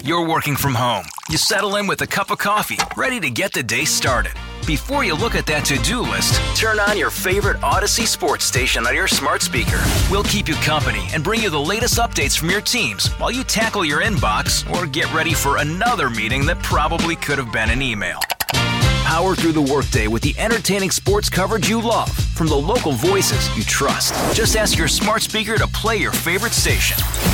You're working from home. You settle in with a cup of coffee, ready to get the day started. Before you look at that to-do list, turn on your favorite Odyssey sports station on your smart speaker. We'll keep you company and bring you the latest updates from your teams while you tackle your inbox or get ready for another meeting that probably could have been an email. Power through the workday with the entertaining sports coverage you love from the local voices you trust. Just ask your smart speaker to play your favorite station.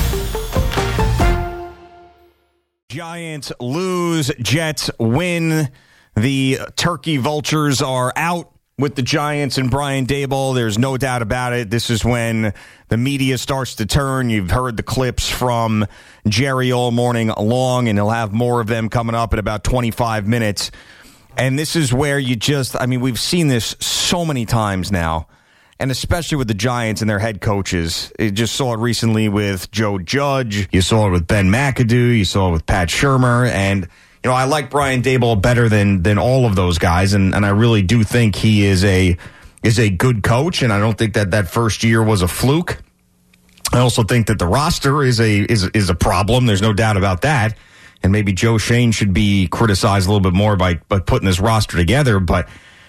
Giants lose, Jets win. The Turkey Vultures are out with the Giants and Brian Daboll. There's no doubt about it. This is when the media starts to turn. You've heard the clips from Jerry all morning long, and he'll have more of them coming up in about 25 minutes. And this is where we've seen this so many times now, and especially with the Giants and their head coaches. You just saw it recently with Joe Judge. You saw it with Ben McAdoo. You saw it with Pat Shurmur. And, I like Brian Daboll better than all of those guys, and I really do think he is a good coach, and I don't think that first year was a fluke. I also think that the roster is a problem. There's no doubt about that. And maybe Joe Shane should be criticized a little bit more by putting this roster together. But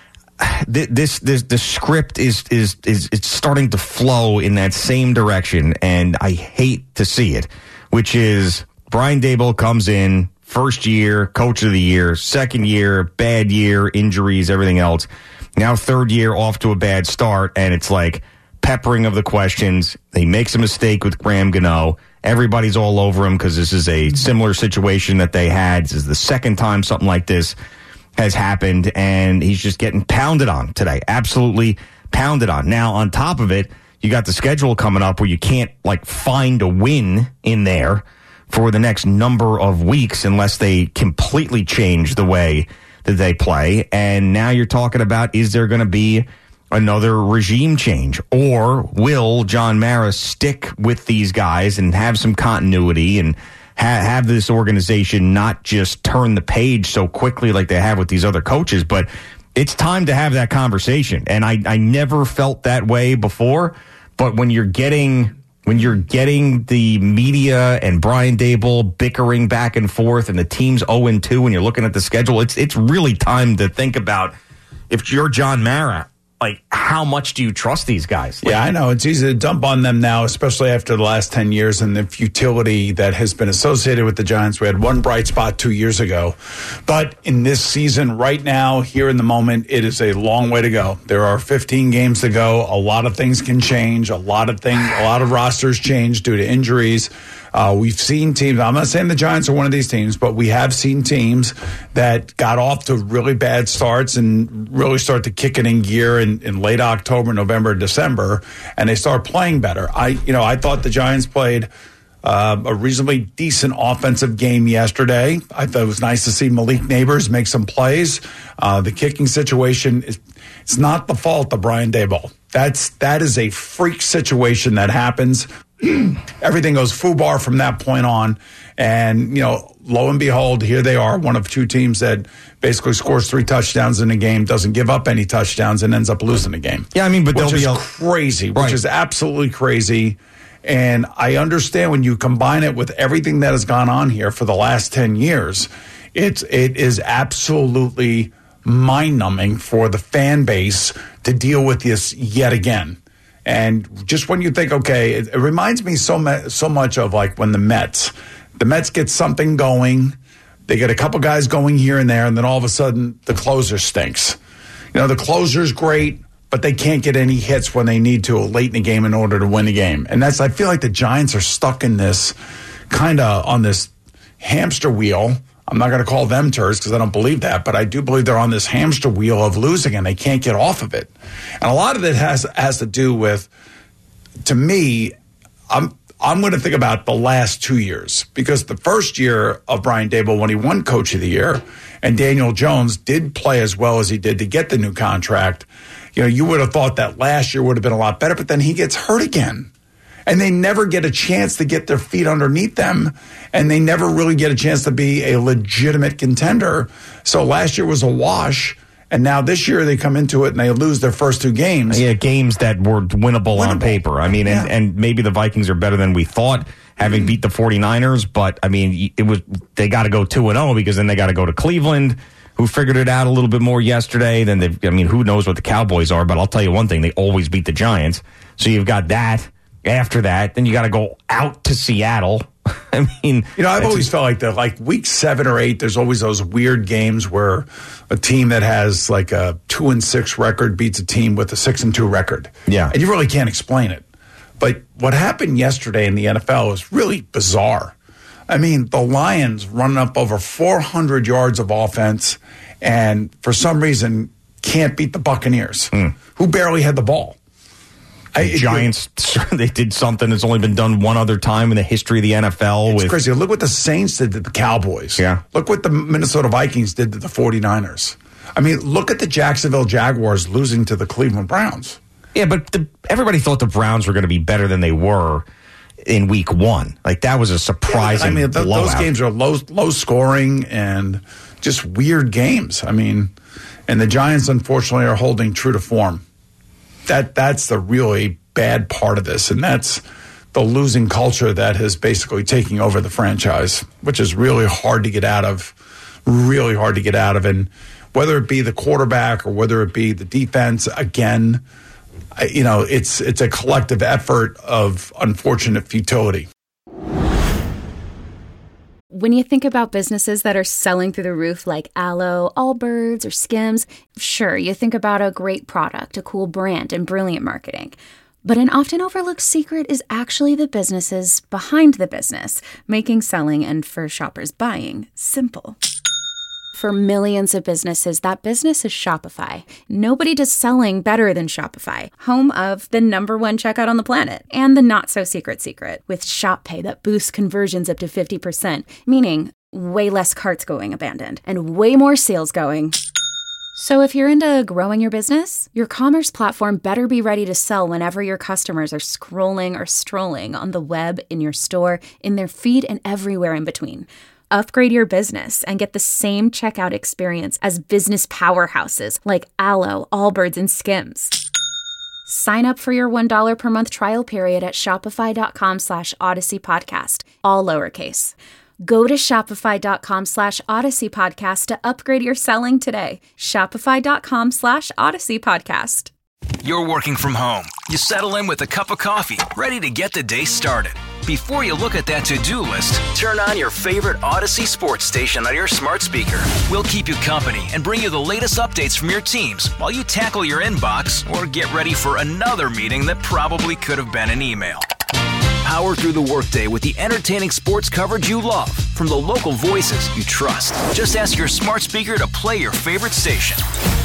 the script is it's starting to flow in that same direction, and I hate to see it. Which is Brian Daboll comes in, first year, coach of the year, second year, bad year, injuries, everything else. Now third year, off to a bad start, and it's like peppering of the questions. He makes a mistake with Graham Gano. Everybody's all over him because this is a similar situation that they had. This is the second time something like this has happened, and he's just getting pounded on today. Absolutely pounded on. Now, on top of it, you got the schedule coming up where you can't, find a win in there for the next number of weeks unless they completely change the way that they play. And now you're talking about, is there going to be another regime change, or will John Mara stick with these guys and have some continuity and have this organization not just turn the page so quickly like they have with these other coaches? But it's time to have that conversation, and I never felt that way before. But when you're getting the media and Brian Daboll bickering back and forth, and the team's 0-2, and you're looking at the schedule, it's really time to think about, if you're John Mara, how much do you trust these guys? Yeah, I know. It's easy to dump on them now, especially after the last 10 years and the futility that has been associated with the Giants. We had one bright spot 2 years ago. But in this season, right now, here in the moment, it is a long way to go. There are 15 games to go. A lot of things can change. A lot of rosters change due to injuries. We've seen teams, I'm not saying the Giants are one of these teams, but we have seen teams that got off to really bad starts and really start to kick it in gear in late October, November, December, and they start playing better. I thought the Giants played a reasonably decent offensive game yesterday. I thought it was nice to see Malik Neighbors make some plays. The kicking situation, it's not the fault of Brian Daboll. That is a freak situation that happens. Everything goes FUBAR from that point on. And, lo and behold, here they are, one of two teams that basically scores 3 touchdowns in a game, doesn't give up any touchdowns, and ends up losing the game. Yeah, but which is crazy, which is absolutely crazy. And I understand when you combine it with everything that has gone on here for the last 10 years, it is absolutely mind-numbing for the fan base to deal with this yet again. And just when you think, okay, it reminds me so much of when the Mets get something going, they get a couple guys going here and there, and then all of a sudden the closer stinks. The closer's great, but they can't get any hits when they need to late in the game in order to win the game. And I feel like the Giants are stuck in this kind of on this hamster wheel. I'm not going to call them turds because I don't believe that, but I do believe they're on this hamster wheel of losing and they can't get off of it. And a lot of it has to do with, to me, I'm going to think about the last 2 years, because the first year of Brian Daboll, when he won Coach of the Year, and Daniel Jones did play as well as he did to get the new contract, you would have thought that last year would have been a lot better, but then he gets hurt again. And they never get a chance to get their feet underneath them, and they never really get a chance to be a legitimate contender. So last year was a wash, and now this year they come into it and they lose their first 2 games. Yeah, games that were winnable on paper. And maybe the Vikings are better than we thought having beat the 49ers. But, I mean, they got to go 2-0 because then they got to go to Cleveland, who figured it out a little bit more yesterday. Who knows what the Cowboys are, but I'll tell you one thing, they always beat the Giants. So you've got that. After that, then you got to go out to Seattle. I mean, I've always felt like that, like week 7 or 8, there's always those weird games where a team that has like a 2-6 record beats a team with a 6-2 record. Yeah. And you really can't explain it. But what happened yesterday in the NFL was really bizarre. I mean, the Lions running up over 400 yards of offense and for some reason can't beat the Buccaneers, who barely had the ball. Giants, they did something that's only been done one other time in the history of the NFL. It's crazy. Look what the Saints did to the Cowboys. Yeah. Look what the Minnesota Vikings did to the 49ers. I mean, look at the Jacksonville Jaguars losing to the Cleveland Browns. Yeah, but everybody thought the Browns were going to be better than they were in week 1. Like, that was a surprising blowout. Those games are low scoring and just weird games. I mean, and the Giants, unfortunately, are holding true to form. That's the really bad part of this, and that's the losing culture that has basically taken over the franchise, which is really hard to get out of, and whether it be the quarterback or whether it be the defense, again, it's a collective effort of unfortunate futility. When you think about businesses that are selling through the roof like Aloe, Allbirds, or Skims, sure, you think about a great product, a cool brand, and brilliant marketing. But an often overlooked secret is actually the businesses behind the business, making selling and, for shoppers, buying simple. For millions of businesses, that business is Shopify. Nobody does selling better than Shopify, home of the #1 checkout on the planet, and the not-so-secret secret, with Shop Pay that boosts conversions up to 50%, meaning way less carts going abandoned, and way more sales going. So if you're into growing your business, your commerce platform better be ready to sell whenever your customers are scrolling or strolling on the web, in your store, in their feed, and everywhere in between. Upgrade your business and get the same checkout experience as business powerhouses like Aloe, Allbirds, and Skims. Sign up for your $1 per month trial period at shopify.com/Odyssey Podcast, all lowercase. Go to shopify.com/Odyssey Podcast to upgrade your selling today. Shopify.com/Odyssey Podcast. You're working from home. You settle in with a cup of coffee, ready to get the day started. Before you look at that to-do list, turn on your favorite Odyssey sports station on your smart speaker. We'll keep you company and bring you the latest updates from your teams while you tackle your inbox or get ready for another meeting that probably could have been an email. Power through the workday with the entertaining sports coverage you love from the local voices you trust. Just ask your smart speaker to play your favorite station.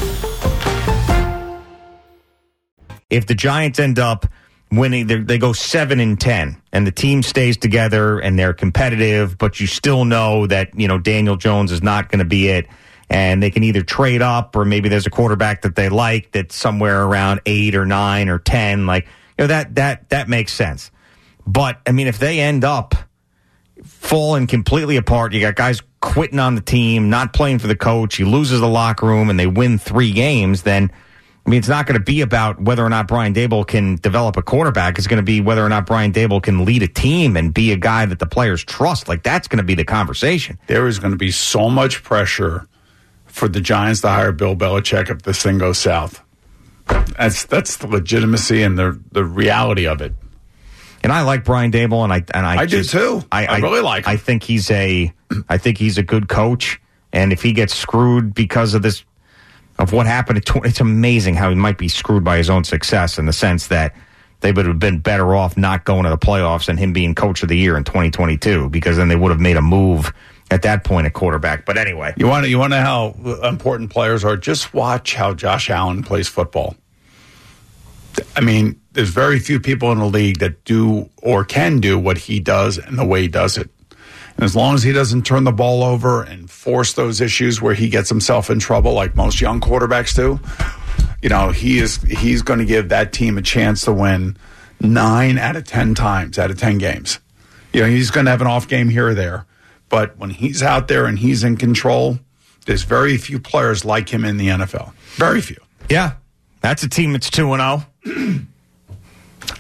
If the Giants end up winning, they go 7-10, and the team stays together and they're competitive, but you still know that, Daniel Jones is not going to be it, and they can either trade up or maybe there's a quarterback that they like that's somewhere around 8 or 9 or 10. That makes sense. But, if they end up falling completely apart, you got guys quitting on the team, not playing for the coach, he loses the locker room, and they win 3 games, then it's not going to be about whether or not Brian Daboll can develop a quarterback. It's going to be whether or not Brian Daboll can lead a team and be a guy that the players trust. That's going to be the conversation. There is going to be so much pressure for the Giants to hire Bill Belichick if this thing goes south. That's the legitimacy and the reality of it. And I like Brian Daboll, and I do too. I really like him. I think he's a good coach, and if he gets screwed because of this, of what happened, it's amazing how he might be screwed by his own success in the sense that they would have been better off not going to the playoffs and him being coach of the year in 2022, because then they would have made a move at that point at quarterback. But anyway, you want to know how important players are? Just watch how Josh Allen plays football. There's very few people in the league that do or can do what he does and the way he does it. And as long as he doesn't turn the ball over and force those issues where he gets himself in trouble like most young quarterbacks do, he's going to give that team a chance to win 9 out of 10 times out of 10 games. He's going to have an off game here or there. But when he's out there and he's in control, there's very few players like him in the NFL. Very few. Yeah. That's a team that's 2-0.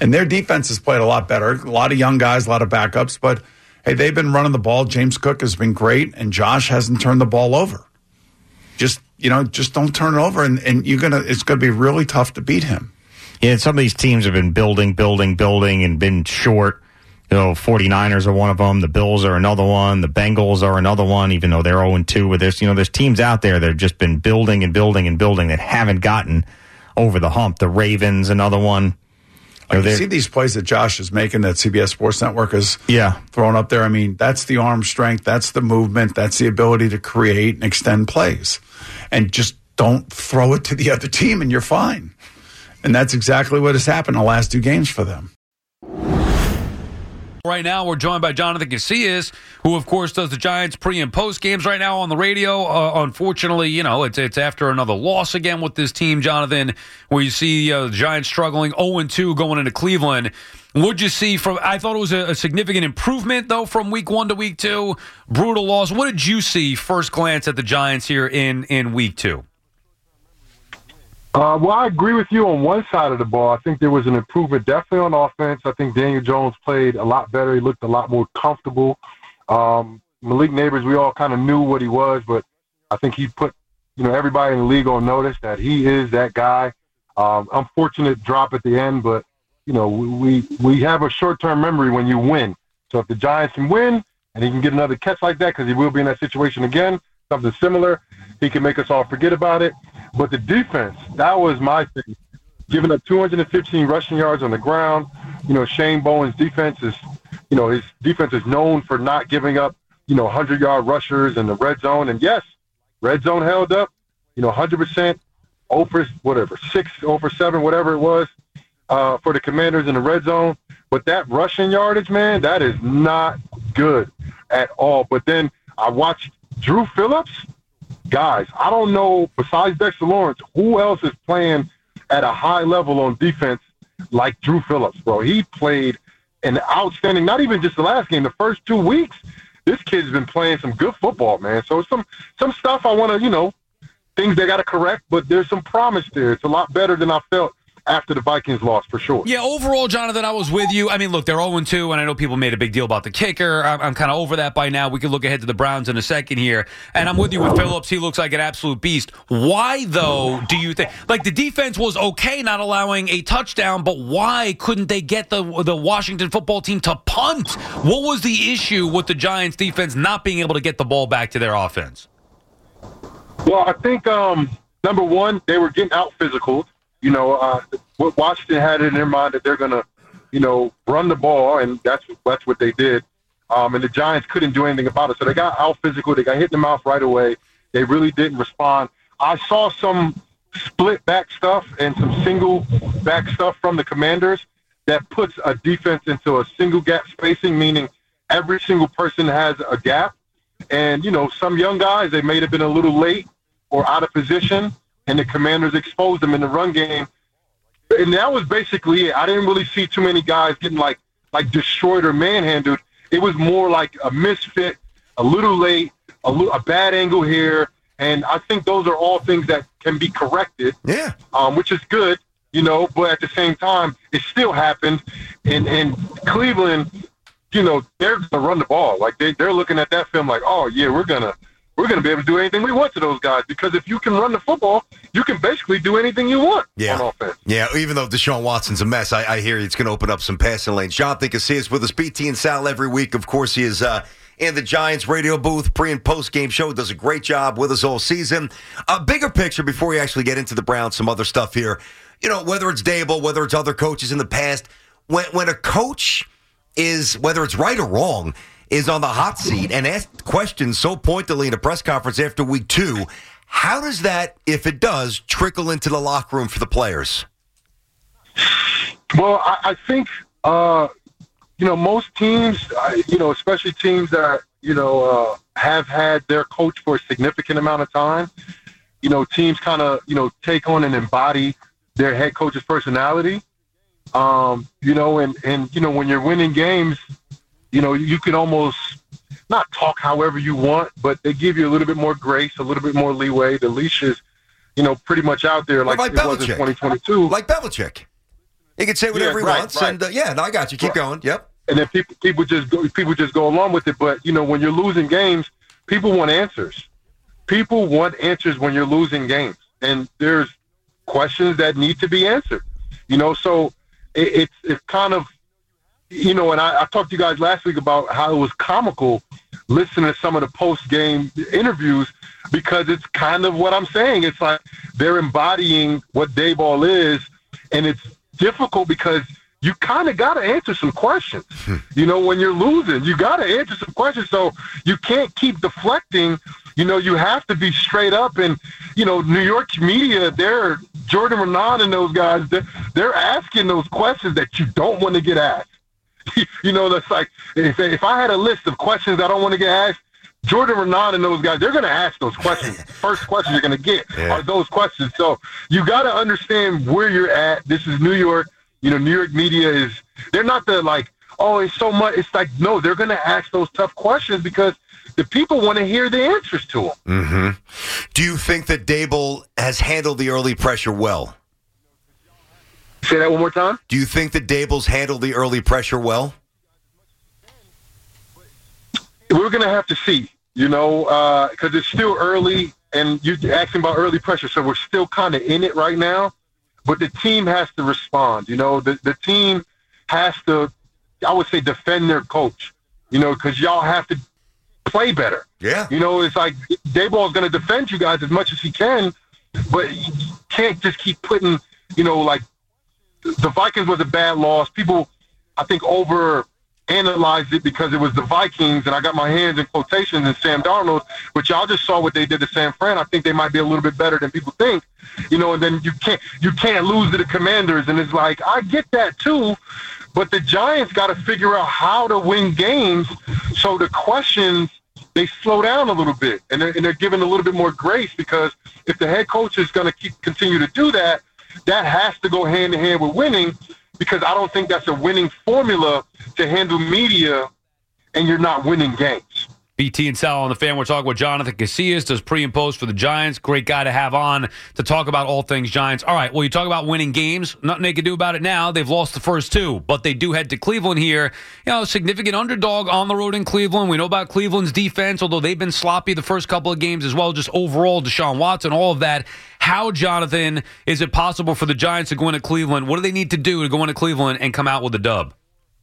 And their defense has played a lot better. A lot of young guys, a lot of backups. But, hey, they've been running the ball. James Cook has been great, and Josh hasn't turned the ball over. Just don't turn it over, and it's going to be really tough to beat him. Yeah, some of these teams have been building, and been short. 49ers are one of them. The Bills are another one. The Bengals are another one, even though they're 0-2 with this. There's teams out there that have just been building that haven't gotten over the hump. The Ravens, another one. You see these plays that Josh is making that CBS Sports Network is throwing up there. I mean, that's the arm strength. That's the movement. That's the ability to create and extend plays. And just don't throw it to the other team and you're fine. And that's exactly what has happened in the last 2 games for them. Right now, we're joined by Jonathan Casillas, who, of course, does the Giants pre- and post games right now on the radio. Unfortunately, it's after another loss again with this team, Jonathan, where you see the Giants struggling 0-2 going into Cleveland. What'd you see from? I thought it was a significant improvement, though, from week 1 to week 2. Brutal loss. What did you see first glance at the Giants here in week 2? Well, I agree with you on one side of the ball. I think there was an improvement definitely on offense. I think Daniel Jones played a lot better. He looked a lot more comfortable. Malik Neighbors, we all kind of knew what he was, but I think he put everybody in the league on notice that he is that guy. Unfortunate drop at the end, but we have a short-term memory when you win. So if the Giants can win and he can get another catch like that, because he will be in that situation again, something similar, he can make us all forget about it. But the defense, that was my thing. Giving up 215 rushing yards on the ground. Shane Bowen's defense is, his defense is known for not giving up, 100-yard rushers in the red zone. And yes, red zone held up, 100%, 6, 0 for 7, whatever it was, for the Commanders in the red zone. But that rushing yardage, man, that is not good at all. But then I watched Drew Phillips. Guys, I don't know, besides Dexter Lawrence, who else is playing at a high level on defense like Drew Phillips, bro. He played an outstanding, not even just the last game, the first 2 weeks. This kid's been playing some good football, man. So some stuff I want to, things they got to correct, but there's some promise there. It's a lot better than I felt after the Vikings lost, for sure. Yeah, overall, Jonathan, I was with you. I mean, look, they're 0-2, and I know people made a big deal about the kicker. I'm kind of over that by now. We could look ahead to the Browns in a second here. And I'm with you with Phillips. He looks like an absolute beast. Why, though, do you think? Like, the defense was okay not allowing a touchdown, but why couldn't they get the Washington football team to punt? What was the issue with the Giants' defense not being able to get the ball back to their offense? Well, I think, number one, they were getting out-physicaled. Washington had it in their mind that they're going to, run the ball, and that's what they did. And the Giants couldn't do anything about it. So they got out physical. They got hit in the mouth right away. They really didn't respond. I saw some split back stuff and some single back stuff from the Commanders that puts a defense into a single gap spacing, meaning every single person has a gap. And, some young guys, they may have been a little late or out of position, and the Commanders exposed them in the run game. And that was basically it. I didn't really see too many guys getting like destroyed or manhandled. It was more like a misfit, a little late, a bad angle here. And I think those are all things that can be corrected, which is good, but at the same time, it still happened. And Cleveland, they're going to run the ball. Like they're looking at that film like, oh, yeah, we're going to be able to do anything we want to those guys, because if you can run the football, you can basically do anything you want on offense. Yeah, even though Deshaun Watson's a mess, I hear it's going to open up some passing lanes. Jonathan Casillas with us, BT and Sal every week. Of course, he is in the Giants radio booth, pre- and post-game show. Does a great job with us all season. A bigger picture before we actually get into the Browns, some other stuff here. Whether it's Dable, whether it's other coaches in the past, when a coach is, whether it's right or wrong, is on the hot seat and asked questions so pointedly in a press conference after week 2, how does that, if it does, trickle into the locker room for the players? Well, I think, most teams, especially teams that, have had their coach for a significant amount of time, teams kind of, take on and embody their head coach's personality. And when you're winning games, you can almost not talk however you want, but they give you a little bit more grace, a little bit more leeway. The leash is, pretty much out there like it was in 2022. Like Belichick. He can say whatever he wants. Right. And no, I got you. Keep going. Yep. And then people just go along with it. But when you're losing games, people want answers. People want answers when you're losing games, and there's questions that need to be answered. So it's kind of, and I talked to you guys last week about how it was comical listening to some of the post-game interviews, because it's kind of what I'm saying. It's like they're embodying what Daboll is, and it's difficult because you kind of got to answer some questions. When you're losing, you got to answer some questions. So you can't keep deflecting. You have to be straight up. And, New York media, they're Jordan Renan and those guys, they're asking those questions that you don't want to get asked. That's like, if I had a list of questions I don't want to get asked, Jordan Renan and those guys, they're going to ask those questions. First questions you're going to get are those questions. So you got to understand where you're at. This is New York. New York media they're not it's so much. It's like, no, they're going to ask those tough questions because the people want to hear the answers to them. Mm-hmm. Do you think that Daboll has handled the early pressure well? Say that one more time. Do you think that Daboll's handled the early pressure well? We're going to have to see, because it's still early, and you're asking about early pressure, so we're still kind of in it right now. But the team has to respond. The team has to, I would say, defend their coach, because y'all have to play better. Yeah. It's like Daboll is going to defend you guys as much as he can, but you can't just keep putting, the Vikings was a bad loss. People, I think, overanalyzed it because it was the Vikings, and I got my hands in quotations in Sam Darnold, but y'all just saw what they did to San Fran. I think they might be a little bit better than people think, and then you can't lose to the Commanders. And it's like, I get that too, but the Giants got to figure out how to win games. So the questions, they slow down a little bit, and they're given a little bit more grace, because if the head coach is going to continue to do that, that has to go hand in hand with winning, because I don't think that's a winning formula to handle media and you're not winning games. BT and Sal on the Fan. We're talking with Jonathan Casillas, does pre and post for the Giants. Great guy to have on to talk about all things Giants. All right, well, you talk about winning games. Nothing they can do about it now. They've lost the first two, but they do head to Cleveland here. Significant underdog on the road in Cleveland. We know about Cleveland's defense, although they've been sloppy the first couple of games as well, just overall, Deshaun Watson, all of that. How, Jonathan, is it possible for the Giants to go into Cleveland? What do they need to do to go into Cleveland and come out with a dub?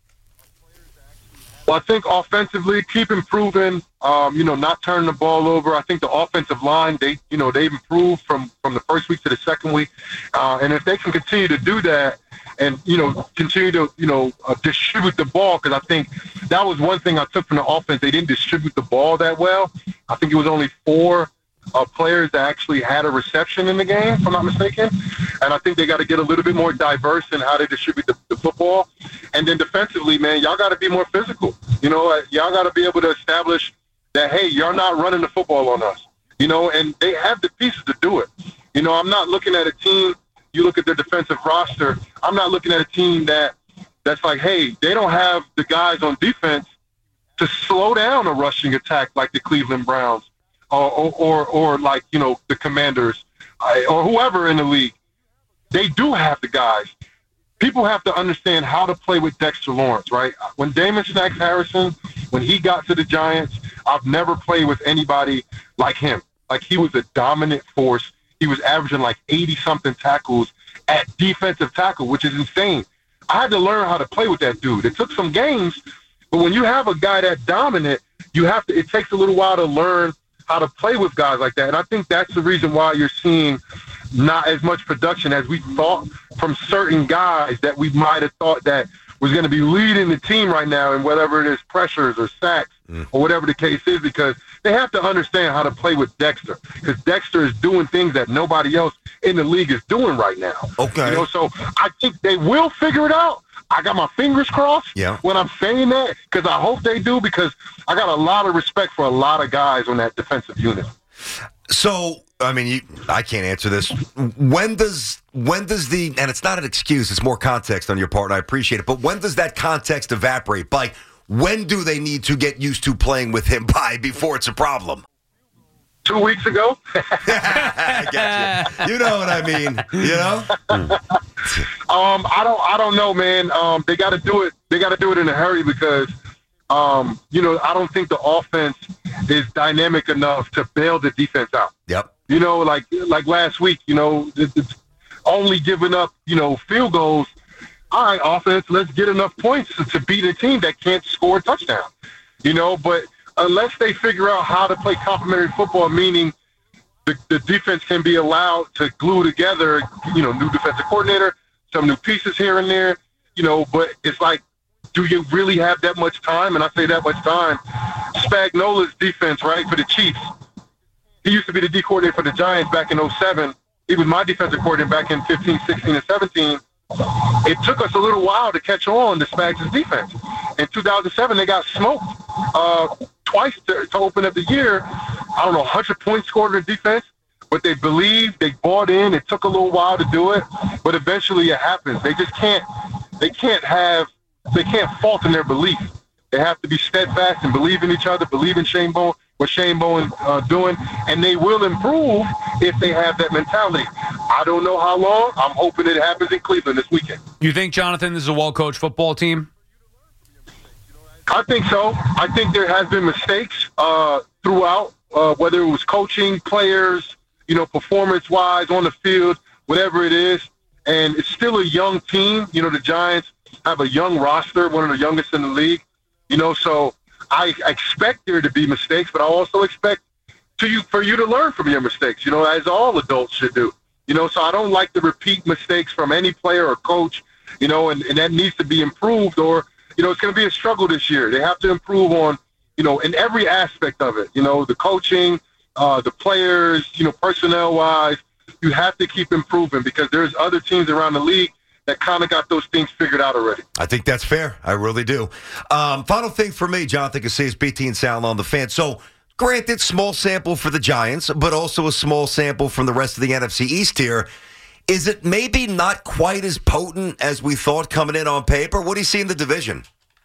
Well, I think offensively, keep improving, not turning the ball over. I think the offensive line, they've improved from the first week to the second week. And if they can continue to do that and, continue to, distribute the ball, because I think that was one thing I took from the offense. They didn't distribute the ball that well. I think it was only 4 players that actually had a reception in the game, if I'm not mistaken. And I think they got to get a little bit more diverse in how they distribute the football. And then defensively, man, y'all got to be more physical. Y'all got to be able to establish that, hey, you're not running the football on us. And they have the pieces to do it. I'm not looking at a team, you look at their defensive roster, I'm not looking at a team that's like, hey, they don't have the guys on defense to slow down a rushing attack like the Cleveland Browns. Or like, the Commanders or whoever in the league. They do have the guys. People have to understand how to play with Dexter Lawrence, right? When Damon Snacks Harrison, when he got to the Giants, I've never played with anybody like him. Like, he was a dominant force. He was averaging like 80-something tackles at defensive tackle, which is insane. I had to learn how to play with that dude. It took some games, but when you have a guy that dominant, it takes a little while to learn how to play with guys like that. And I think that's the reason why you're seeing not as much production as we thought from certain guys that we might have thought that was going to be leading the team right now, and whatever it is, pressures or sacks or whatever the case is, because they have to understand how to play with Dexter, because Dexter is doing things that nobody else in the league is doing right now. Okay. So I think they will figure it out. I got my fingers crossed when I'm saying that, because I hope they do, because I got a lot of respect for a lot of guys on that defensive unit. So, I mean, I can't answer this. When does the, and it's not an excuse, it's more context on your part, and I appreciate it, but when does that context evaporate? Like, when do they need to get used to playing with him by before it's a problem? 2 weeks ago. I got you. You know what I mean, you know? I don't know, man. They got to do it. They got to do it in a hurry because, I don't think the offense is dynamic enough to bail the defense out. Yep. Like last week, it's only giving up, field goals. All right, offense, let's get enough points to beat a team that can't score a touchdown. But unless they figure out how to play complementary football, meaning the defense can be allowed to glue together, new defensive coordinator, some new pieces here and there, but it's like, do you really have that much time? And I say that much time. Spagnuolo's defense, right, for the Chiefs, he used to be the D coordinator for the Giants back in 2007. He was my defensive coordinator back in 15, 16, and 17. It took us a little while to catch on to Spags' defense. In 2007, they got smoked twice to open up the year. 100 points scored in defense, but they believed, they bought in. It took a little while to do it, but eventually it happens. They just can't fault in their belief. They have to be steadfast and believe in each other, believe in Shane Bowen, what Shane Bowen doing, and they will improve if they have that mentality. I don't know how long. I'm hoping it happens in Cleveland this weekend. You think, Jonathan, this is a well-coached football team? I think so. I think there has been mistakes throughout, whether it was coaching, players, performance-wise, on the field, whatever it is. And it's still a young team. The Giants have a young roster, one of the youngest in the league. So I expect there to be mistakes, but I also expect for you to learn from your mistakes, as all adults should do. So I don't like to repeat mistakes from any player or coach, and that needs to be improved or, it's going to be a struggle this year. They have to improve on, in every aspect of it, the coaching, the players, personnel-wise. You have to keep improving because there's other teams around the league that kind of got those things figured out already. I think that's fair. I really do. Final thing for me, Jonathan Casillas, BT and Sal on the Fan. So, granted, small sample for the Giants, but also a small sample from the rest of the NFC East here. Is it maybe not quite as potent as we thought coming in on paper? What do you see in the division?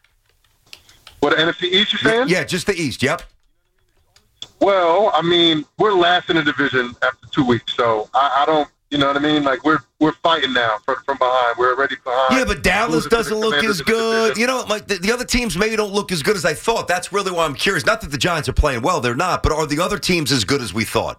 What, the NFC East, you're saying? Yeah, just the East, yep. Well, we're last in the division after 2 weeks, so I don't, you know what I mean? Like, we're fighting now from behind. We're already behind. Yeah, but Dallas doesn't look as good. Like the other teams maybe don't look as good as I thought. That's really why I'm curious. Not that the Giants are playing well, they're not, but are the other teams as good as we thought?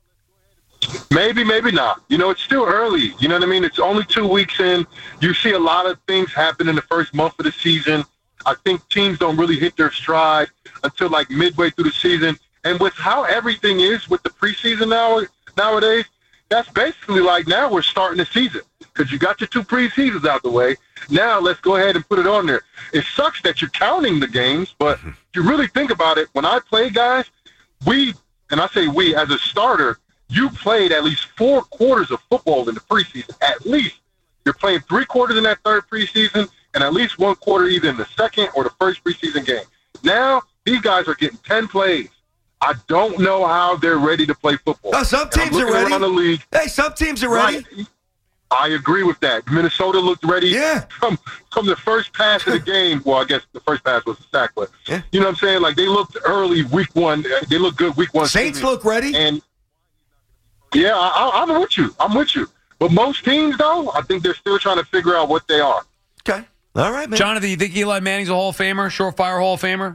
Maybe, maybe not. It's still early. You know what I mean? It's only 2 weeks in. You see a lot of things happen in the first month of the season. I think teams don't really hit their stride until like midway through the season. And with how everything is with the preseason nowadays, that's basically like now we're starting the season because you got your 2 preseasons out the way. Now let's go ahead and put it on there. It sucks that you're counting the games, but if you really think about it, when I play, guys, and I say we, as a starter, you played at least 4 quarters of football in the preseason. At least. You're playing 3 quarters in that third preseason and at least 1 quarter either in the second or the first preseason game. Now, these guys are getting 10 plays. I don't know how they're ready to play football. Oh, some teams are ready. Around the league, hey, some teams are ready. Right. I agree with that. Minnesota looked ready from the first pass of the game. Well, I guess the first pass was a sack, but you know what I'm saying? Like, they looked early week 1. They looked good week 1. Saints look ready. And, yeah, I'm with you. But most teams, though, I think they're still trying to figure out what they are. Okay. All right, man. Jonathan, you think Eli Manning's a Hall of Famer, surefire Hall of Famer?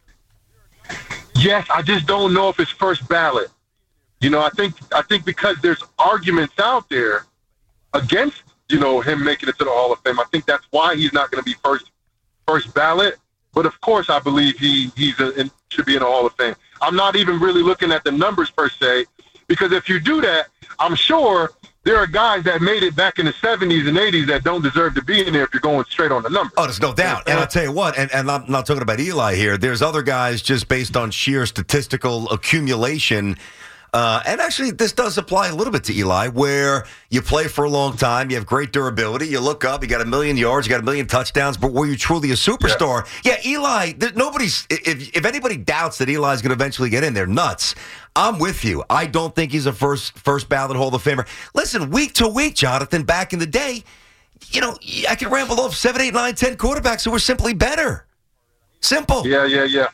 Yes, I just don't know if it's first ballot. I think because there's arguments out there against, him making it to the Hall of Fame. I think that's why he's not going to be first ballot. But of course, I believe he should be in the Hall of Fame. I'm not even really looking at the numbers per se, because if you do that, I'm sure there are guys that made it back in the 70s and 80s that don't deserve to be in there if you're going straight on the numbers. Oh, there's no doubt. And I'll tell you what, and I'm not talking about Eli here. There's other guys just based on sheer statistical accumulation. And actually, this does apply a little bit to Eli, where you play for a long time, you have great durability, you look up, you got 1 million yards, you got 1 million touchdowns, but were you truly a superstar? Yeah, Eli, if anybody doubts that Eli's going to eventually get in, they're nuts. I'm with you. I don't think he's a first ballot Hall of Famer. Listen, week to week, Jonathan, back in the day, I could ramble off 7, 8, 9, 10 quarterbacks who were simply better. Simple. Yeah.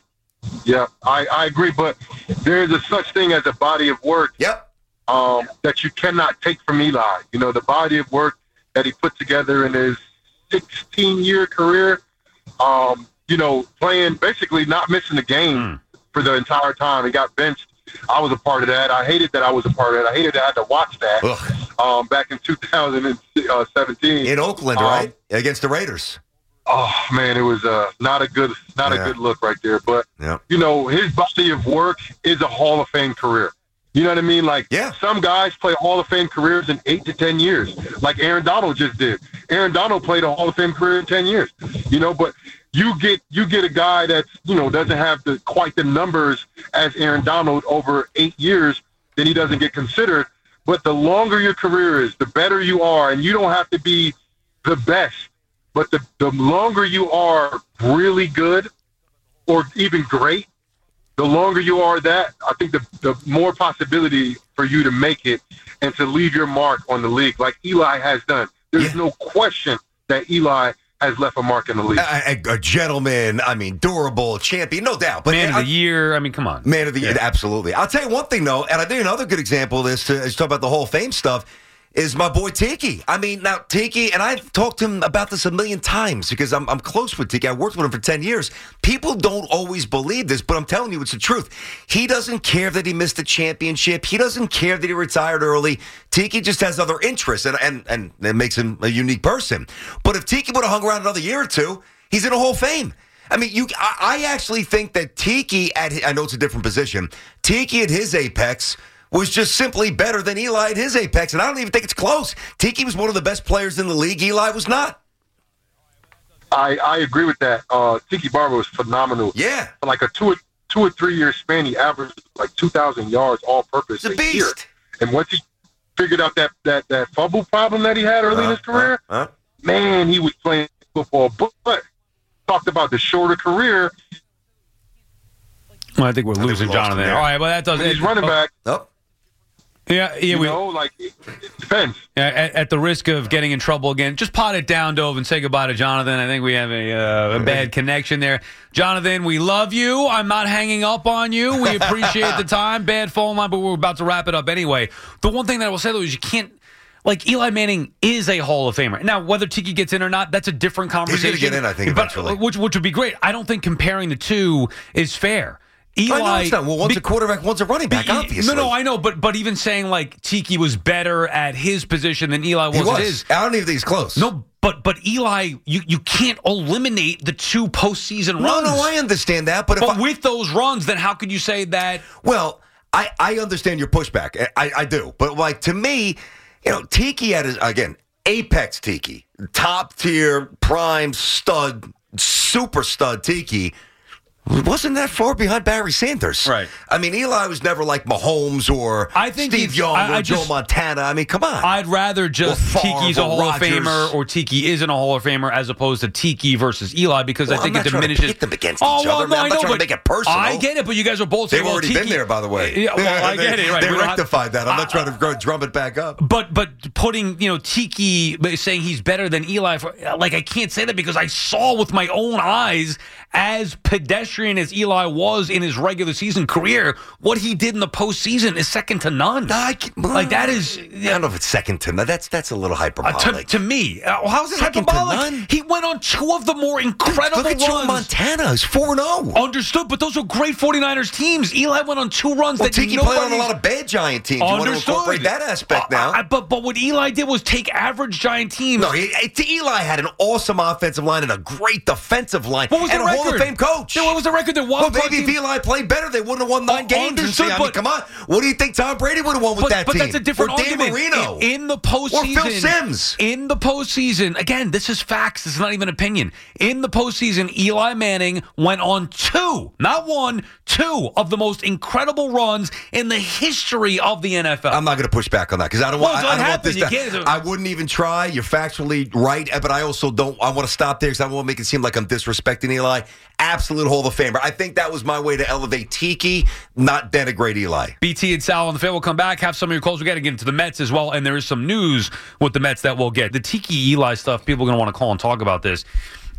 Yeah, I agree. But there's a such thing as a body of work that you cannot take from Eli. You know, the body of work that he put together in his 16-year career, you know, playing, basically not missing a game for the entire time. He got benched. I was a part of that. I hated that I was a part of that. I hated that I had to watch that back in 2017. In Oakland, right? Against the Raiders. Oh, man, it was not a good look right there. But, you know, his body of work is a Hall of Fame career. You know what I mean? Like, some guys play Hall of Fame careers in 8 to 10 years, like Aaron Donald just did. Aaron Donald played a Hall of Fame career in 10 years, you know, but you get a guy that's, you know, doesn't have quite the numbers as Aaron Donald over 8 years, then he doesn't get considered. But the longer your career is, the better you are, and you don't have to be the best. But the longer you are really good or even great, the longer you are that, I think the more possibility for you to make it and to leave your mark on the league like Eli has done. There's no question that Eli has left a mark in the league. A gentleman, I mean, durable, champion, no doubt. But Man of the year, I mean, come on. Man of the year, absolutely. I'll tell you one thing, though, and I think another good example of this, as you talk about the Hall of Fame stuff, is my boy Tiki. I mean, now Tiki, and I've talked to him about this a million times because I'm close with Tiki. I worked with him for 10 years. People don't always believe this, but I'm telling you, it's the truth. He doesn't care that he missed a championship. He doesn't care that he retired early. Tiki just has other interests, and it makes him a unique person. But if Tiki would have hung around another year or two, he's in the Hall of Fame. I mean, I actually think that Tiki, I know it's a different position, Tiki at his apex was just simply better than Eli at his apex, and I don't even think it's close. Tiki was one of the best players in the league. Eli was not. I agree with that. Tiki Barber was phenomenal. Yeah. For like a two or 3 year span, he averaged like 2,000 yards all-purpose a beast. year. And once he figured out that fumble problem that he had early in his career, man, he was playing football. But talked about the shorter career. Well, I think we're losing Jonathan. All right, well, that doesn't. He's running back. Oh. Yeah, it depends. At the risk of getting in trouble again, just pot it down, Dove, and say goodbye to Jonathan. I think we have a bad connection there. Jonathan, we love you. I'm not hanging up on you. We appreciate the time. Bad phone line, but we're about to wrap it up anyway. The one thing that I will say, though, is you can't. Like, Eli Manning is a Hall of Famer. Now, whether Tiki gets in or not, that's a different conversation. He's going to get in, I think, eventually. Which would be great. I don't think comparing the two is fair. Eli, I know it's not. Well, one's a quarterback, one's a running back, obviously. No, I know, but even saying, like, Tiki was better at his position than Eli was at his. I don't even think he's close. No, but Eli, you can't eliminate the two postseason runs. No, I understand that. But with those runs, then how could you say that? Well, I understand your pushback. I do. But, like, to me, you know, Tiki had, again, apex Tiki, top tier, prime stud, super stud Tiki. Wasn't that far behind Barry Sanders. Right. I mean, Eli was never like Mahomes or Steve Young or Joe Montana. I mean, come on. I'd rather just Tiki's a Hall of Famer or Tiki isn't a Hall of Famer as opposed to Tiki versus Eli because I think it diminishes. I'm not trying to pit them against each other. I'm not trying to make it personal. I get it, but you guys are both saying, they've already been there, by the way. Yeah, well, I get it. Right. They rectified that. I'm not trying to drum it back up. But putting, Tiki, saying he's better than Eli, I can't say that because I saw with my own eyes, as pedestrian as Eli was in his regular season career, what he did in the postseason is second to none. That is. I don't know if it's second to none. That's a little hyperbolic. To me, how's it hyperbolic? He went on two of the more incredible runs. Look at Joe Montana. He's 4-0. Understood, but those were great 49ers teams. Eli went on two runs that Tiki played on a lot of bad Giant teams. You want to incorporate that aspect now. But what Eli did was take average Giant teams. No, Eli had an awesome offensive line and a great defensive line. What was the record? Hall of Fame coach. What was the record? Well, maybe if Eli played better, they wouldn't have won 9 games. Understood, I mean, come on. What do you think Tom Brady would have won with that team? But that's a different argument. Dan Marino. In the postseason. Or Phil Simms. In the postseason. Again, this is facts. This is not even opinion. In the postseason, Eli Manning went on two, not one, two of the most incredible runs in the history of the NFL. I'm not going to push back on that because I don't want this to. I wouldn't even try. You're factually right, but I also don't. I want to stop there because I don't want to make it seem like I'm disrespecting Eli. Absolute Hall of Famer. I think that was my way to elevate Tiki, not denigrate Eli. BT and Sal on the fan will come back, have some of your calls. We got to get into the Mets as well, and there is some news with the Mets that we'll get. The Tiki Eli stuff, people are going to want to call and talk about this.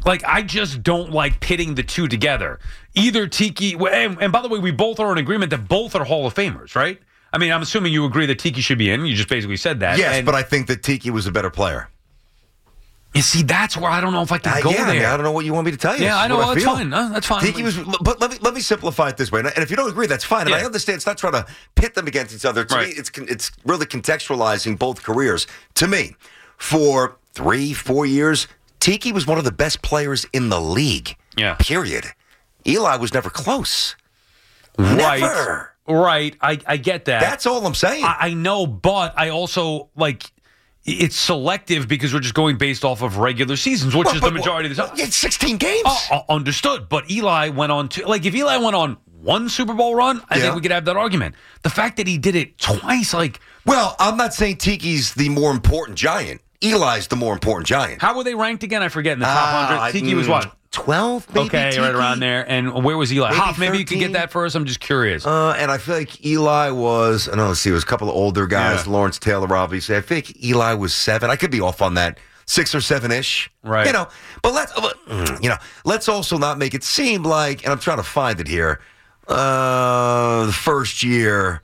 Like, I just don't like pitting the two together. Either Tiki, and by the way, we both are in agreement that both are Hall of Famers, right? I mean, I'm assuming you agree that Tiki should be in. You just basically said that. Yes, but I think that Tiki was a better player. You see, that's where I don't know if I can go there. I mean, I don't know what you want me to tell you. Yeah, I know. That's That's fine. That's fine. Tiki was, but let me simplify it this way. And if you don't agree, that's fine. And I understand it's not trying to pit them against each other. To me, it's really contextualizing both careers. To me, for 3-4 years, Tiki was one of the best players in the league. Yeah. Period. Eli was never close. Right. Never. Right. I get that. That's all I'm saying. I know, but I also it's selective because we're just going based off of regular seasons, which is the majority of the time. It's 16 games. Understood. But Eli went on to, if Eli went on one Super Bowl run, I think we could have that argument. The fact that he did it twice, Well, I'm not saying Tiki's the more important Giant. Eli's the more important Giant. How were they ranked again? I forget in the top 100. Tiki was what? 12, maybe? Okay, Tiki? right around there. And where was Eli? Maybe Hoff, maybe 13. you could get that first. I'm just curious. And I feel like Eli was, let's see, it was a couple of older guys. Yeah. Lawrence Taylor, obviously. I think Eli was 7. I could be off on that. 6 or 7-ish. Right. But let's also not make it seem like, and I'm trying to find it here, the first year.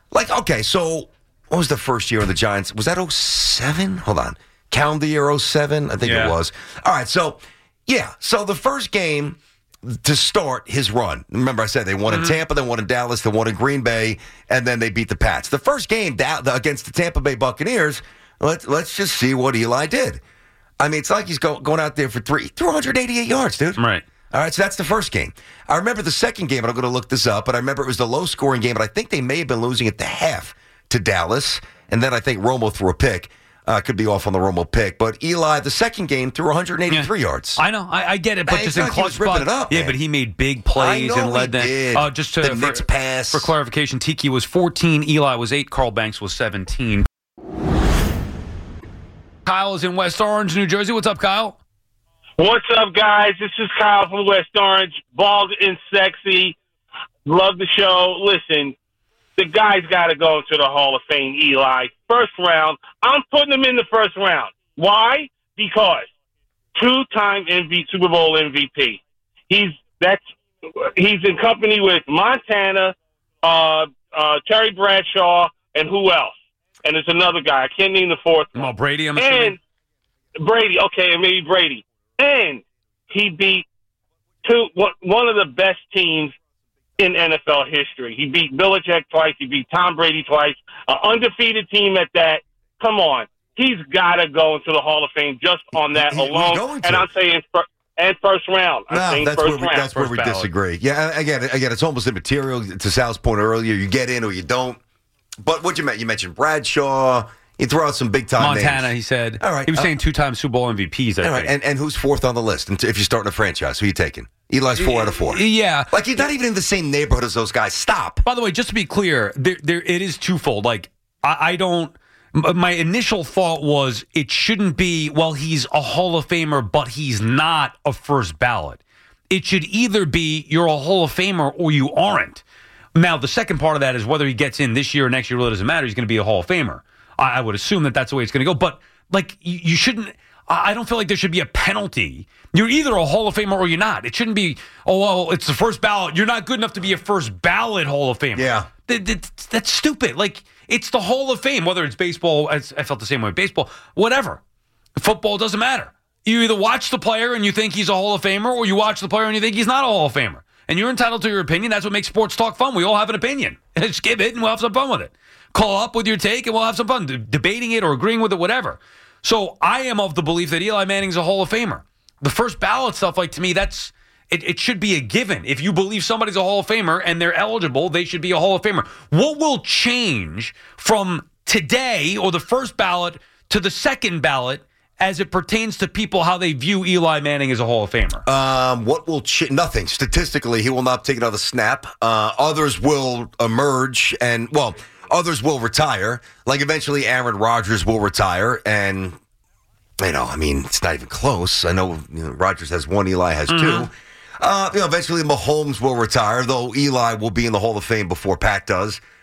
So what was the first year of the Giants? Was that 07? Hold on. Calendar year 07? I think it was. All right, so the first game to start his run. Remember I said they won in Tampa, they won in Dallas, they won in Green Bay, and then they beat the Pats. The first game against the Tampa Bay Buccaneers, let's just see what Eli did. I mean, it's like he's going out there for 388 yards, dude. Right. All right, so that's the first game. I remember the second game, and I'm going to look this up, but I remember it was the low-scoring game, but I think they may have been losing at the half to Dallas, and then I think Romo threw a pick. Could be off on the Romo pick, but Eli, the second game, threw 183 yards. I know, I get it, but just in clutch ripping it up. Yeah, but he made big plays and led them. Just the Knicks pass. For clarification, Tiki was 14, Eli was 8, Carl Banks was 17. Kyle is in West Orange, New Jersey. What's up, Kyle? What's up, guys? This is Kyle from West Orange. Bald and sexy. Love the show. Listen, the guy's got to go to the Hall of Fame, Eli. First round. I'm putting him in the first round. Why? Because 2-time Super Bowl MVP. He's in company with Montana, Terry Bradshaw, and who else? And there's another guy. I can't name the fourth one. Oh, Brady, I'm assuming. And Brady. Okay, maybe Brady. And he beat one of the best teams in NFL history. He beat Belichick twice. He beat Tom Brady twice. An undefeated team at that. Come on. He's got to go into the Hall of Fame just on that alone. And I'm saying first round. That's where we disagree. Yeah, again, it's almost immaterial. To Sal's point earlier, you get in or you don't. But what you mentioned Bradshaw. You throw out some big-time names. Montana, he said. All right. He was saying 2-time Super Bowl MVPs, I think. Right. And who's fourth on the list? And if you're starting a franchise, who are you taking? Eli's 4 out of 4. Yeah. You're not even in the same neighborhood as those guys. Stop. By the way, just to be clear, it is twofold. I don't... My initial thought was it shouldn't be, he's a Hall of Famer, but he's not a first ballot. It should either be you're a Hall of Famer or you aren't. Now, the second part of that is whether he gets in this year or next year really doesn't matter. He's going to be a Hall of Famer. I would assume that's the way it's going to go. But, you shouldn't... I don't feel like there should be a penalty. You're either a Hall of Famer or you're not. It shouldn't be, it's the first ballot. You're not good enough to be a first ballot Hall of Famer. Yeah. That's stupid. It's the Hall of Fame, whether it's baseball. I felt the same way with baseball. Whatever. Football doesn't matter. You either watch the player and you think he's a Hall of Famer, or you watch the player and you think he's not a Hall of Famer. And you're entitled to your opinion. That's what makes sports talk fun. We all have an opinion. Just give it and we'll have some fun with it. Call up with your take and we'll have some fun debating it or agreeing with it, whatever. So I am of the belief that Eli Manning's a Hall of Famer. The first ballot stuff, to me, it should be a given. If you believe somebody's a Hall of Famer and they're eligible, they should be a Hall of Famer. What will change from today or the first ballot to the second ballot as it pertains to people, how they view Eli Manning as a Hall of Famer? What will nothing. Statistically, he will not take another snap. Others will emerge and, others will retire. Eventually Aaron Rodgers will retire. And, it's not even close. I know Rodgers has 1, Eli has 2. Eventually Mahomes will retire, though Eli will be in the Hall of Fame before Pat does.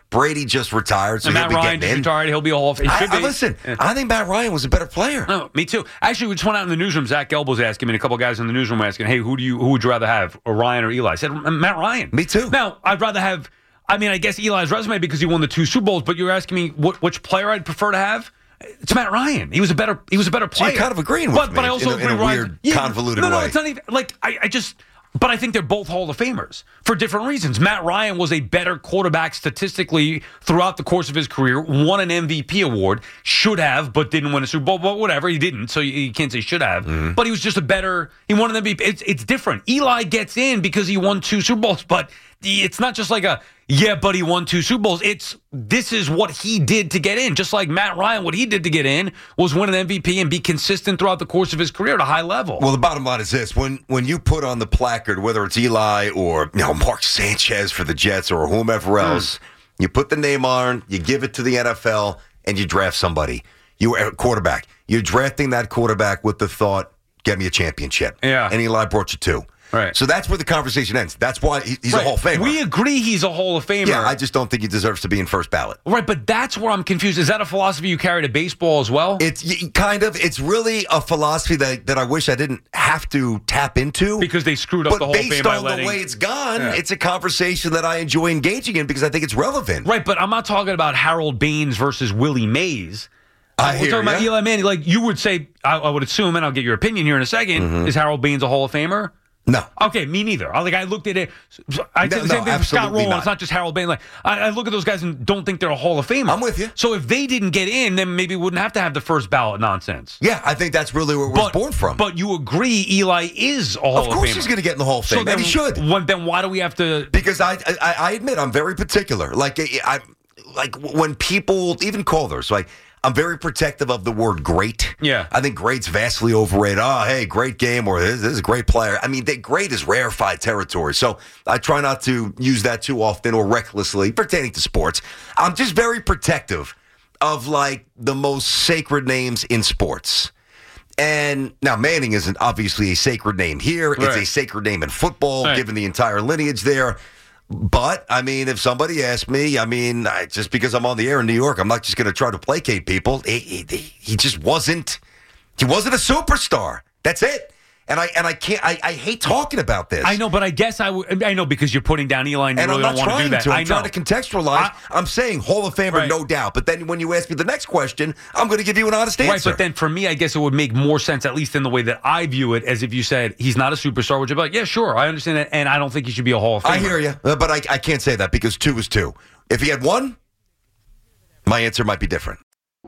Brady just retired, so and he'll Matt be Ryan getting just in. retired. He'll be a Hall of Fame. Listen, I think Matt Ryan was a better player. No, me too. Actually, we just went out in the newsroom. Zach Gelb was asking me, and a couple of guys in the newsroom were asking, hey, who would you rather have, or Ryan or Eli? I said, Matt Ryan. Me too. Now, I'd rather have, I guess Eli's resume because he won the 2 Super Bowls, but you're asking me which player I'd prefer to have? It's Matt Ryan. He was a better player. So you're kind of agreeing with me but I also in a agree weird, convoluted way. No, it's not even, but I think they're both Hall of Famers for different reasons. Matt Ryan was a better quarterback statistically throughout the course of his career, won an MVP award, should have, but didn't win a Super Bowl. But whatever, he didn't, so you can't say should have. Mm-hmm. But he was just he won an MVP. It's different. Eli gets in because he won 2 Super Bowls, but it's not just like but he won 2 Super Bowls. This is what he did to get in. Just like Matt Ryan, what he did to get in was win an MVP and be consistent throughout the course of his career at a high level. Well, the bottom line is this. When you put on the placard, whether it's Eli or Mark Sanchez for the Jets or whomever else, you put the name on, you give it to the NFL, and you draft somebody. You're a quarterback. You're drafting that quarterback with the thought, get me a championship. Yeah. And Eli brought you 2. Right. So that's where the conversation ends. That's why he's a Hall of Famer. We agree he's a Hall of Famer. Yeah, I just don't think he deserves to be in first ballot. Right, but that's where I'm confused. Is that a philosophy you carry to baseball as well? It's kind of. It's really a philosophy that I wish I didn't have to tap into. Because they screwed up the Hall of Fame by letting... But based on the way it's gone, it's a conversation that I enjoy engaging in because I think it's relevant. Right, but I'm not talking about Harold Baines versus Willie Mays. We're talking about Eli Manning. Like you would say, I would assume, and I'll get your opinion here in a second, is Harold Baines a Hall of Famer? No. Okay, me neither. I looked at it. I did the same thing with Scott Rowland. It's not just Harold Baines. I look at those guys and don't think they're a Hall of Famer. I'm with you. So if they didn't get in, then maybe we wouldn't have to have the first ballot nonsense. Yeah, I think that's really where we're born from. But you agree Eli is a Hall of Famer. Of course he's going to get in the Hall of Fame, and he should. Then why do we have to... Because I admit I'm very particular. Like when people, even callers, I'm very protective of the word great. Yeah. I think great's vastly overrated. Oh, hey, great game, or this is a great player. Great is rarefied territory. So I try not to use that too often or recklessly pertaining to sports. I'm just very protective of, the most sacred names in sports. And now Manning isn't obviously a sacred name here. Right. It's a sacred name in football, given the entire lineage there. But, if somebody asked me, just because I'm on the air in New York, I'm not just going to try to placate people. He just wasn't a superstar. That's it. And I can't, I hate talking about this. I know, but I guess I know because you're putting down Eli and you really don't want to do that. I'm trying to contextualize. I'm saying Hall of Famer, no doubt. But then when you ask me the next question, I'm going to give you an honest answer. Right, but then for me, I guess it would make more sense, at least in the way that I view it, as if you said he's not a superstar, which I'd be like, yeah, sure, I understand that, and I don't think he should be a Hall of Famer. I hear you, but I can't say that because 2 is 2. If he had 1, my answer might be different.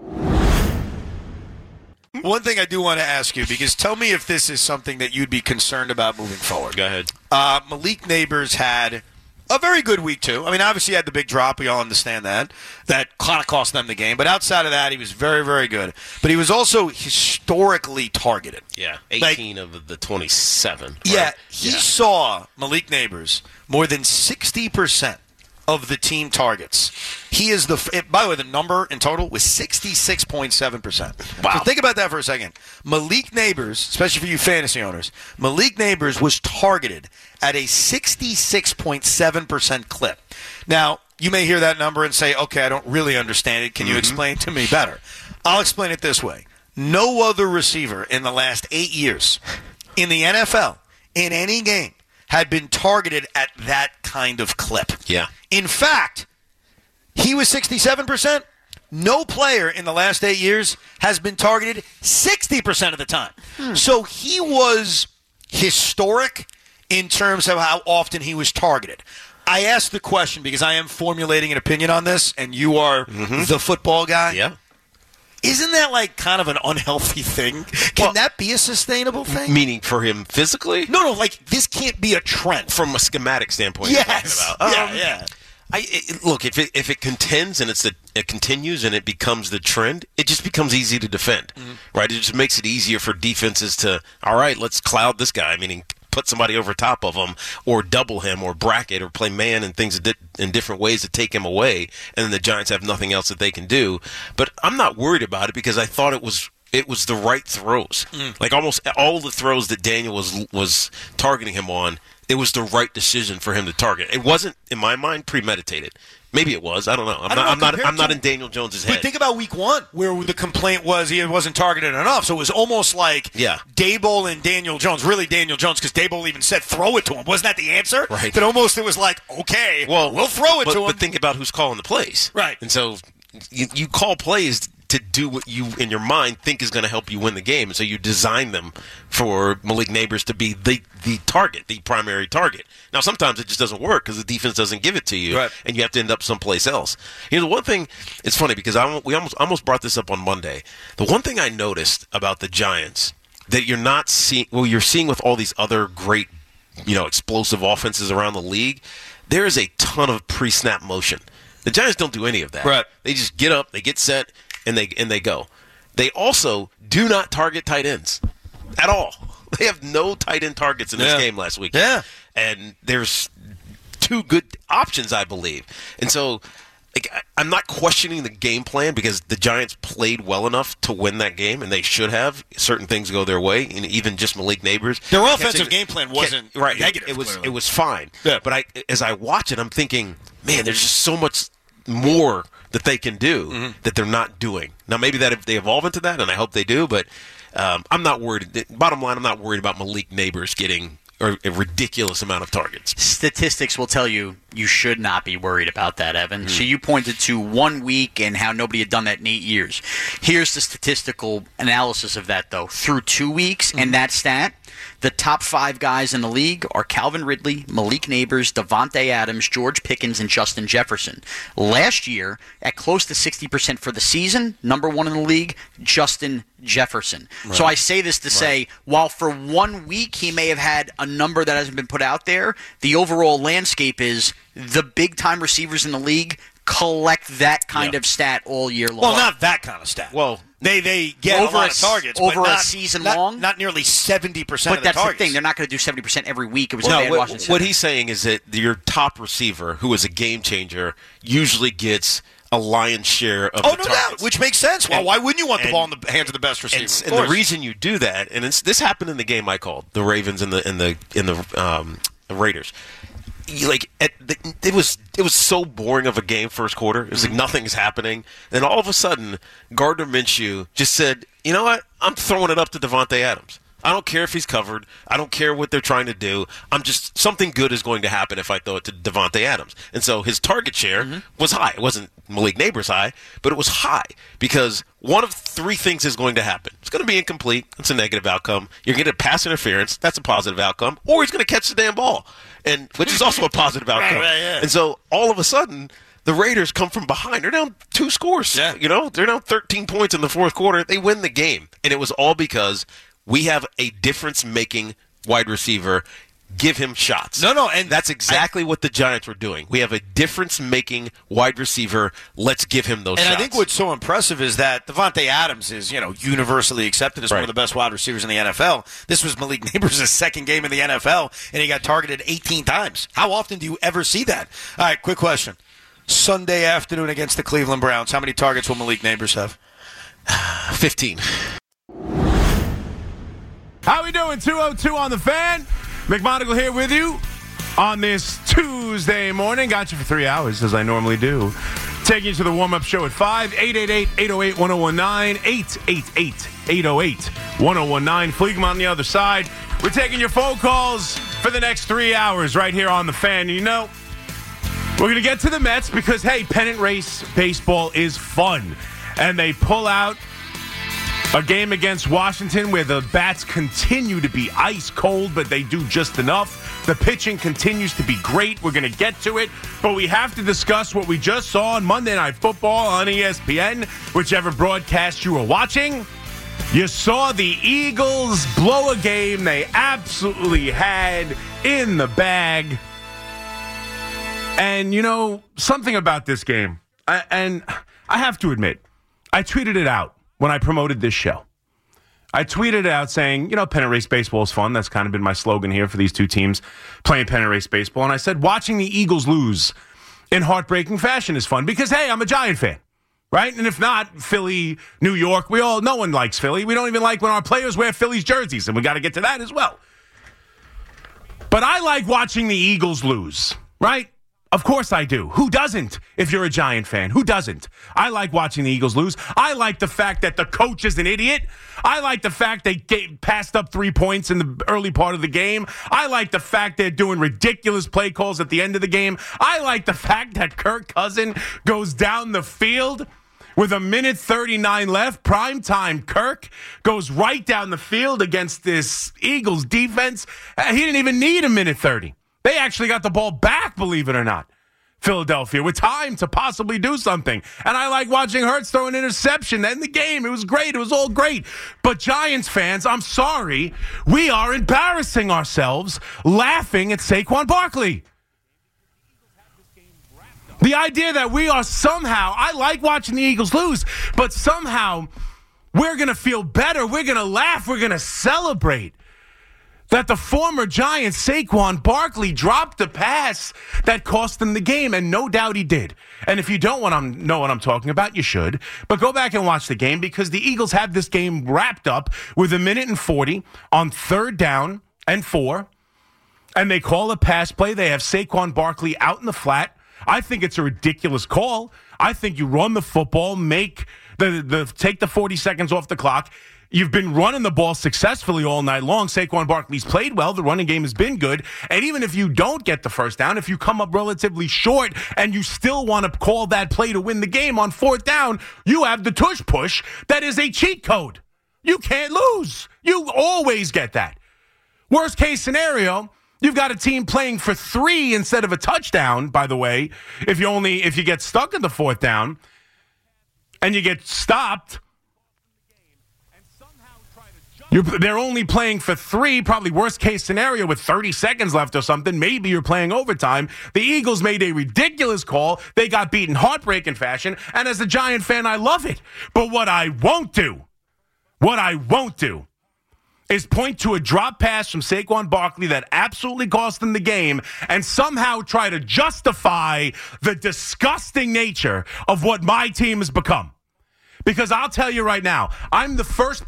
One thing I do want to ask you, because tell me if this is something that you'd be concerned about moving forward. Go ahead. Malik Neighbors had a very good week, too. Obviously he had the big drop. We all understand that. That kind of cost them the game. But outside of that, he was very, very good. But he was also historically targeted. Yeah, 18 of the 27. Right? Yeah, he saw Malik Neighbors more than 60% of the team targets. He is by the way, the number in total was 66.7%. Wow. So think about that for a second. Malik Neighbors, especially for you fantasy owners, Malik Neighbors was targeted at a 66.7% clip. Now, you may hear that number and say, okay, I don't really understand it. Can you explain to me better? I'll explain it this way. No other receiver in the last 8 years in the NFL, in any game, had been targeted at that kind of clip. Yeah. In fact, he was 67%. No player in the last 8 years has been targeted 60% of the time. So he was historic in terms of how often he was targeted. I asked the question because I am formulating an opinion on this, and you are the football guy. Yeah. Isn't that kind of an unhealthy thing? Can that be a sustainable thing? Meaning for him physically? No, this can't be a trend. From a schematic standpoint. Yes. Yeah. Look, if it contends and it continues and it becomes the trend, it just becomes easy to defend, right? It just makes it easier for defenses to, all right, let's cloud this guy, meaning put somebody over top of him or double him or bracket or play man and things in different ways to take him away, and then the Giants have nothing else that they can do. But I'm not worried about it because I thought it was the right throws. Like almost all the throws that Daniel was targeting him on, it was the right decision for him to target. It wasn't, in my mind, premeditated. Maybe it was. I don't know. I'm not in Daniel Jones's head. But think about week 1, where the complaint was he wasn't targeted enough. So it was almost like Daboll and Daniel Jones, really Daniel Jones, because Daboll even said throw it to him. Wasn't that the answer? Right. That almost it was like, okay, we'll throw it to him. But think about who's calling the plays. Right. And so you call plays to do what you, in your mind, think is going to help you win the game. And so you design them for Malik Nabers to be the target, the primary target. Now, sometimes it just doesn't work because the defense doesn't give it to you, and you have to end up someplace else. The one thing, it's funny because we almost brought this up on Monday. The one thing I noticed about the Giants that you're not seeing, you're seeing with all these other great, explosive offenses around the league, there is a ton of pre-snap motion. The Giants don't do any of that. Right. They just get up, they get set, and they go. They also do not target tight ends at all. They have no tight end targets in this game last week. Yeah. And there's 2 good options, I believe. And so I'm not questioning the game plan because the Giants played well enough to win that game, and they should have. Certain things go their way, and even just Malik Nabers. Their offensive game plan wasn't negative. It was fine. Yeah. But as I watch it, I'm thinking, man, there's just so much more that they can do that they're not doing. Now, maybe that if they evolve into that, and I hope they do, but I'm not worried. Bottom line, I'm not worried about Malik Nabers getting a ridiculous amount of targets. Statistics will tell you should not be worried about that, Evan. So you pointed to 1 week and how nobody had done that in 8 years. Here's the statistical analysis of that, though. Through 2 weeks, and that stat, the top 5 guys in the league are Calvin Ridley, Malik Nabers, Davante Adams, George Pickens, and Justin Jefferson. Last year, at close to 60% for the season, number 1 in the league, Justin Jefferson. Right. So I say this to say, while for 1 week he may have had a number that hasn't been put out there, the overall landscape is the big-time receivers in the league collect that kind of stat all year long. Well, not that kind of stat. Well, they get over a lot of targets over but a season long. Not nearly 70% of the targets. But that's the thing; they're not going to do 70% every week. It was a bad Washington. What he's saying is that your top receiver, who is a game changer, usually gets a lion's share of the targets. No doubt, which makes sense. Well, why wouldn't you want the ball in the hands of the best receiver? And the reason you do that, and this happened in the game I called, the Ravens and the Raiders. It was so boring of a game first quarter. It was like nothing's happening. Then all of a sudden, Gardner Minshew just said, "You know what? I'm throwing it up to Davante Adams. I don't care if he's covered. I don't care what they're trying to do. Something good is going to happen if I throw it to Davante Adams." And so his target share was high. It wasn't Malik Nabers high, but it was high because one of 3 things is going to happen. It's going to be incomplete. That's a negative outcome. You're going to get pass interference. That's a positive outcome. Or he's going to catch the damn ball, which is also a positive outcome. And so all of a sudden, the Raiders come from behind. They're down 2 scores. Yeah. They're down 13 points in the fourth quarter. They win the game. And it was all because we have a difference-making wide receiver. Give him shots. And that's exactly what the Giants were doing. We have a difference-making wide receiver. Let's give him those shots. And I think what's so impressive is that Davante Adams is, universally accepted as one of the best wide receivers in the NFL. This was Malik Nabers' second game in the NFL, and he got targeted 18 times. How often do you ever see that? All right, quick question. Sunday afternoon against the Cleveland Browns, how many targets will Malik Nabers have? 15. How we doing? 202 on the Fan. McMonagle here with you on this Tuesday morning. Got you for 3 hours, as I normally do. Taking you to the warm-up show at 5, 888-808-1019, 888-808-1019. Fleegman on the other side. We're taking your phone calls for the next 3 hours right here on the Fan. We're going to get to the Mets because, hey, pennant race baseball is fun. And they pull out a game against Washington where the bats continue to be ice cold, but they do just enough. The pitching continues to be great. We're going to get to it, but we have to discuss what we just saw on Monday Night Football on ESPN, whichever broadcast you were watching. You saw the Eagles blow a game they absolutely had in the bag. And, something about this game, and I have to admit, I tweeted it out when I promoted this show. I tweeted out saying, pennant race baseball is fun. That's kind of been my slogan here for these 2 teams playing pennant race baseball. And I said, watching the Eagles lose in heartbreaking fashion is fun because, hey, I'm a Giant fan, right? And if not, Philly, New York, no one likes Philly. We don't even like when our players wear Philly's jerseys, and we got to get to that as well. But I like watching the Eagles lose, right? Of course I do. Who doesn't if you're a Giant fan? Who doesn't? I like watching the Eagles lose. I like the fact that the coach is an idiot. I like the fact they passed up 3 points in the early part of the game. I like the fact they're doing ridiculous play calls at the end of the game. I like the fact that Kirk Cousins goes down the field with 1:39 left. Primetime Kirk goes right down the field against this Eagles defense. He didn't even need 1:30. They actually got the ball back, believe it or not, Philadelphia, with time to possibly do something. And I like watching Hurts throw an interception in the game. It was great. It was all great. But Giants fans, I'm sorry, we are embarrassing ourselves laughing at Saquon Barkley. The idea that we are somehow, I like watching the Eagles lose, but somehow we're going to feel better. We're going to laugh. We're going to celebrate that the former Giant Saquon Barkley dropped a pass that cost him the game, and no doubt he did. And if you don't want to know what I'm talking about, you should. But go back and watch the game, because the Eagles have this game wrapped up with 1:40 on 3rd down and 4, and they call a pass play. They have Saquon Barkley out in the flat. I think it's a ridiculous call. I think you run the football, take the 40 seconds off the clock. You've been running the ball successfully all night long. Saquon Barkley's played well. The running game has been good. And even if you don't get the first down, if you come up relatively short and you still want to call that play to win the game on 4th down, you have the tush push. That is a cheat code. You can't lose. You always get that. Worst case scenario, you've got a team playing for 3 instead of a touchdown, by the way. If you get stuck in the 4th down and you get stopped, they're only playing for 3, probably worst case scenario with 30 seconds left or something. Maybe you're playing overtime. The Eagles made a ridiculous call. They got beaten heartbreaking fashion. And as a Giant fan, I love it. But what I won't do is point to a drop pass from Saquon Barkley that absolutely cost them the game and somehow try to justify the disgusting nature of what my team has become. Because I'll tell you right now, I was the first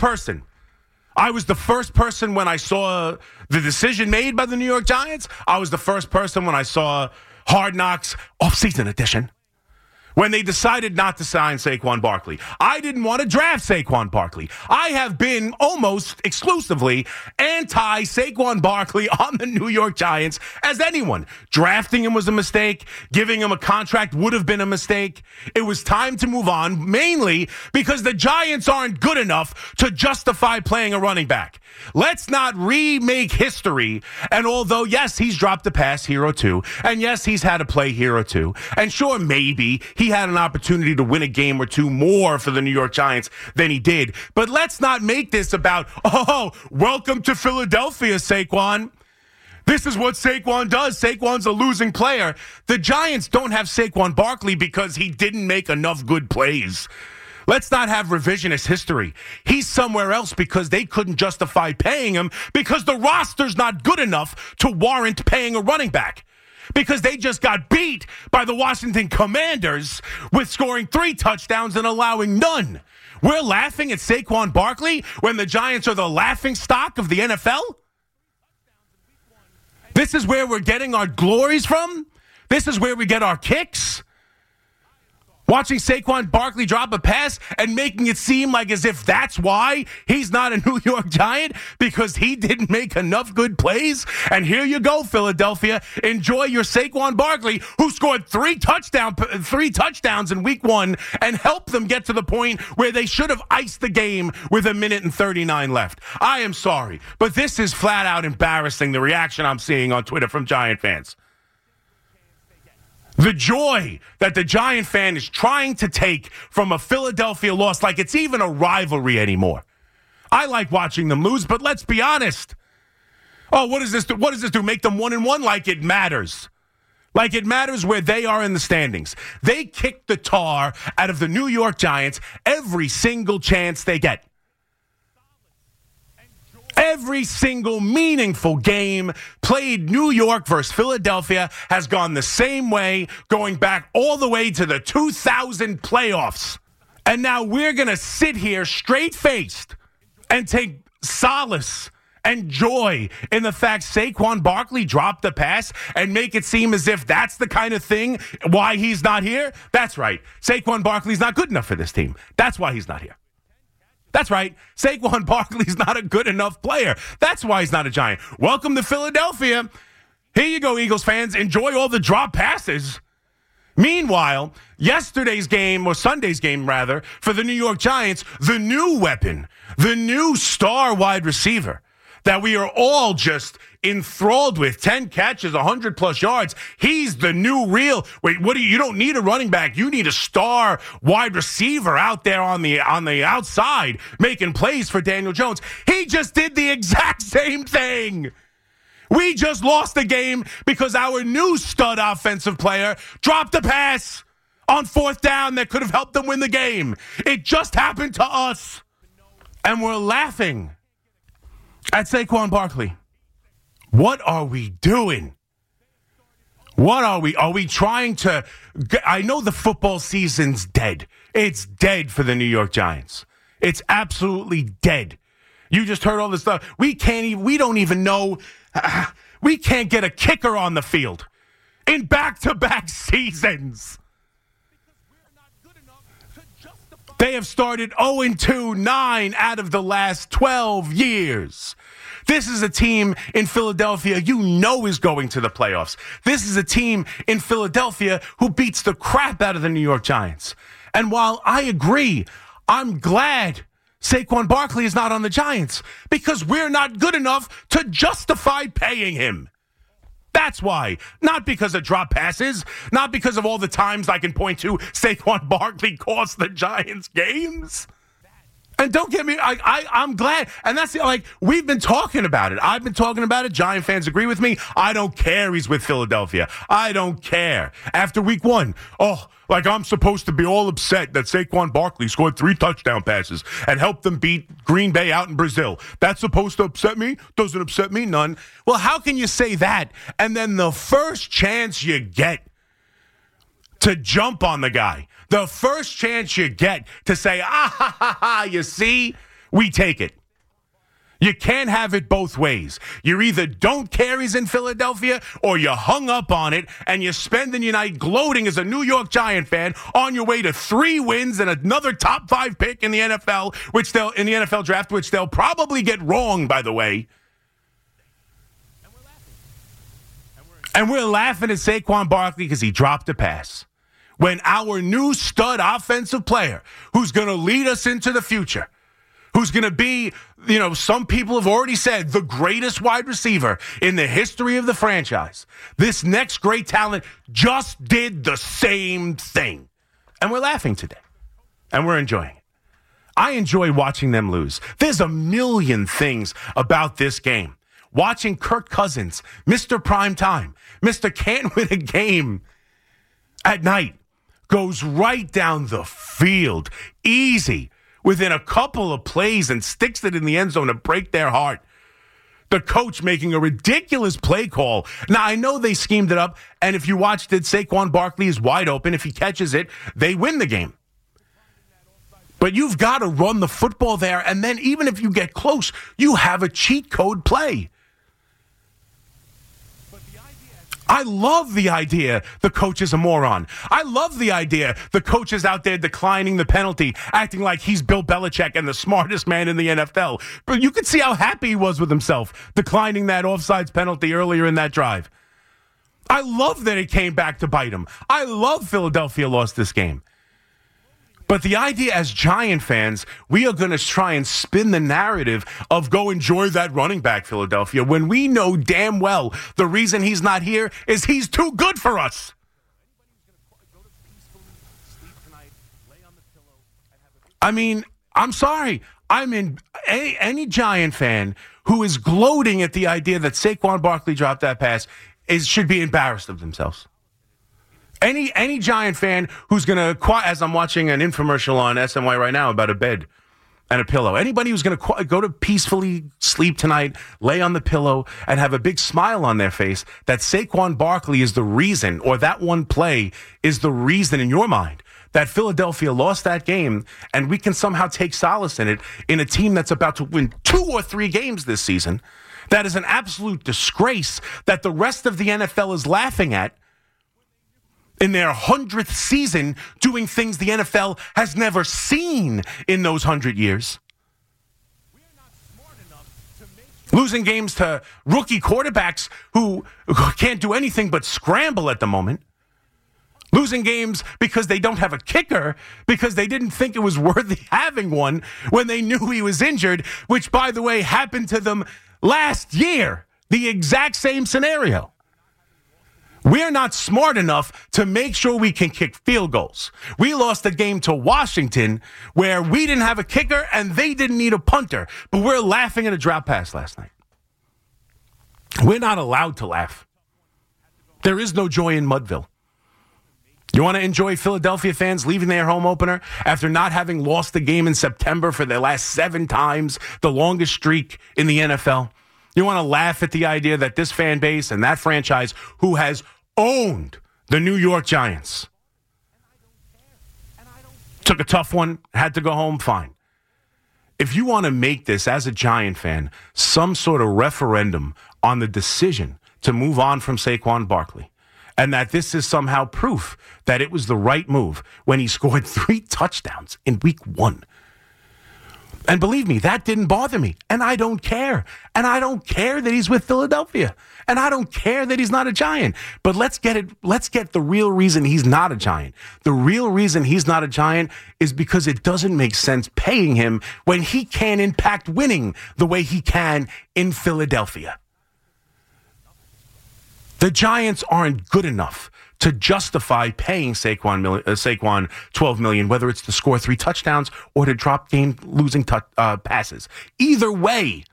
person when I saw the decision made by the New York Giants. I was the first person when I saw Hard Knocks Offseason Edition, when they decided not to sign Saquon Barkley. I didn't want to draft Saquon Barkley. I have been almost exclusively anti-Saquon Barkley on the New York Giants as anyone. Drafting him was a mistake. Giving him a contract would have been a mistake. It was time to move on, mainly because the Giants aren't good enough to justify playing a running back. Let's not remake history. And although, yes, he's dropped a pass here or two, and yes, he's had a play here or two, and sure, maybe he had an opportunity to win a game or two more for the New York Giants than he did. But let's not make this about, welcome to Philadelphia, Saquon. This is what Saquon does. Saquon's a losing player. The Giants don't have Saquon Barkley because he didn't make enough good plays. Let's not have revisionist history. He's somewhere else because they couldn't justify paying him because the roster's not good enough to warrant paying a running back. Because they just got beat by the Washington Commanders with scoring 3 touchdowns and allowing none. We're laughing at Saquon Barkley when the Giants are the laughing stock of the NFL? This is where we're getting our glories from? This is where we get our kicks? Watching Saquon Barkley drop a pass and making it seem like as if that's why he's not a New York Giant, because he didn't make enough good plays. And here you go, Philadelphia. Enjoy your Saquon Barkley, who scored 3 touchdowns in week 1 and helped them get to the point where they should have iced the game with 1:39 left. I am sorry, but this is flat out embarrassing, the reaction I'm seeing on Twitter from Giant fans. The joy that the Giant fan is trying to take from a Philadelphia loss, like it's even a rivalry anymore. I like watching them lose, but let's be honest. Oh, what does this do? What does this do? Make them 1-1 like it matters. Like it matters where they are in the standings. They kick the tar out of the New York Giants every single chance they get. Every single meaningful game played New York versus Philadelphia has gone the same way, going back all the way to the 2000 playoffs. And now we're going to sit here straight-faced and take solace and joy in the fact Saquon Barkley dropped the pass and make it seem as if that's the kind of thing why he's not here? That's right. Saquon Barkley's not good enough for this team. That's why he's not here. That's right. Saquon Barkley's not a good enough player. That's why he's not a Giant. Welcome to Philadelphia. Here you go, Eagles fans. Enjoy all the drop passes. Meanwhile, yesterday's game, or Sunday's game rather, for the New York Giants, the new weapon, the new star wide receiver that we are all just enthralled with, 10 catches, 100-plus yards. He's the new real. Wait, you don't need a running back. You need a star wide receiver out there on the outside making plays for Daniel Jones. He just did the exact same thing. We just lost the game because our new stud offensive player dropped a pass on 4th down that could have helped them win the game. It just happened to us. And we're laughing at Saquon Barkley. What are we doing? What are we? Are we trying to... I know the football season's dead. It's dead for the New York Giants. It's absolutely dead. You just heard all this stuff. We don't even know... we can't get a kicker on the field in back-to-back seasons. They have started 0-2, 9 out of the last 12 years. This is a team in Philadelphia you know is going to the playoffs. This is a team in Philadelphia who beats the crap out of the New York Giants. And while I agree, I'm glad Saquon Barkley is not on the Giants because we're not good enough to justify paying him. That's why. Not because of drop passes, not because of all the times I can point to Saquon Barkley cost the Giants games. And don't get me, I'm glad. And that's we've been talking about it. I've been talking about it. Giant fans agree with me. I don't care he's with Philadelphia. I don't care. After week 1, I'm supposed to be all upset that Saquon Barkley scored 3 touchdown passes and helped them beat Green Bay out in Brazil. That's supposed to upset me? Doesn't upset me none. Well, how can you say that and then the first chance you get to jump on the guy, the first chance you get to say, you see, we take it. You can't have it both ways. You either don't care he's in Philadelphia or you hung up on it and you're spending your night gloating as a New York Giant fan on your way to 3 wins and another top 5 pick in the NFL, in the NFL draft, which they'll probably get wrong, by the way. And we're laughing at Saquon Barkley because he dropped a pass. When our new stud offensive player, who's going to lead us into the future, who's going to be, some people have already said, the greatest wide receiver in the history of the franchise, this next great talent just did the same thing. And we're laughing today. And we're enjoying it. I enjoy watching them lose. There's a million things about this game. Watching Kirk Cousins, Mr. Primetime, Mr. Can't Win a Game at night, goes right down the field, easy, within a couple of plays and sticks it in the end zone to break their heart. The coach making a ridiculous play call. Now, I know they schemed it up, and if you watched it, Saquon Barkley is wide open. If he catches it, they win the game. But you've got to run the football there, and then even if you get close, you have a cheat code play. I love the idea the coach is a moron. I love the idea the coach is out there declining the penalty, acting like he's Bill Belichick and the smartest man in the NFL. But you could see how happy he was with himself, declining that offsides penalty earlier in that drive. I love that it came back to bite him. I love Philadelphia lost this game. But the idea as Giant fans, we are going to try and spin the narrative of go enjoy that running back, Philadelphia, when we know damn well the reason he's not here is he's too good for us. I mean, I'm sorry. I'm in any Giant fan who is gloating at the idea that Saquon Barkley dropped that pass should be embarrassed of themselves. Any Giant fan who's going to, as I'm watching an infomercial on SNY right now about a bed and a pillow, anybody who's going to go to peacefully sleep tonight, lay on the pillow, and have a big smile on their face that Saquon Barkley is the reason, or that one play is the reason in your mind that Philadelphia lost that game, and we can somehow take solace in it in a team that's about to win 2 or 3 games this season. That is an absolute disgrace that the rest of the NFL is laughing at in their 100th season, doing things the NFL has never seen in those 100 years. Losing games to rookie quarterbacks who can't do anything but scramble at the moment. Losing games because they don't have a kicker, because they didn't think it was worthy having one when they knew he was injured, which, by the way, happened to them last year. The exact same scenario. We're not smart enough to make sure we can kick field goals. We lost a game to Washington where we didn't have a kicker and they didn't need a punter, but we're laughing at a drop pass last night. We're not allowed to laugh. There is no joy in Mudville. You want to enjoy Philadelphia fans leaving their home opener after not having lost the game in September for their last 7 times, the longest streak in the NFL? You want to laugh at the idea that this fan base and that franchise who has owned the New York Giants took a tough one, had to go home, fine. If you want to make this, as a Giant fan, some sort of referendum on the decision to move on from Saquon Barkley, and that this is somehow proof that it was the right move when he scored 3 touchdowns in week 1. And believe me, that didn't bother me. And I don't care. And I don't care that he's with Philadelphia. And I don't care that he's not a Giant. But let's get the real reason he's not a Giant. The real reason he's not a Giant is because it doesn't make sense paying him when he can't impact winning the way he can in Philadelphia. The Giants aren't good enough to justify paying Saquon $12 million, whether it's to score 3 touchdowns or to drop game-losing passes. Either way,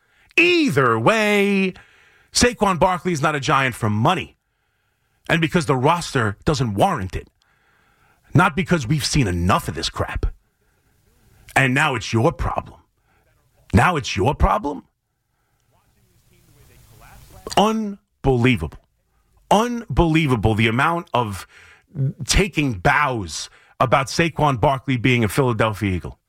Saquon Barkley is not a Giant for money, and because the roster doesn't warrant it, not because we've seen enough of this crap. And now it's your problem. Unbelievable the amount of taking bows about Saquon Barkley being a Philadelphia Eagle.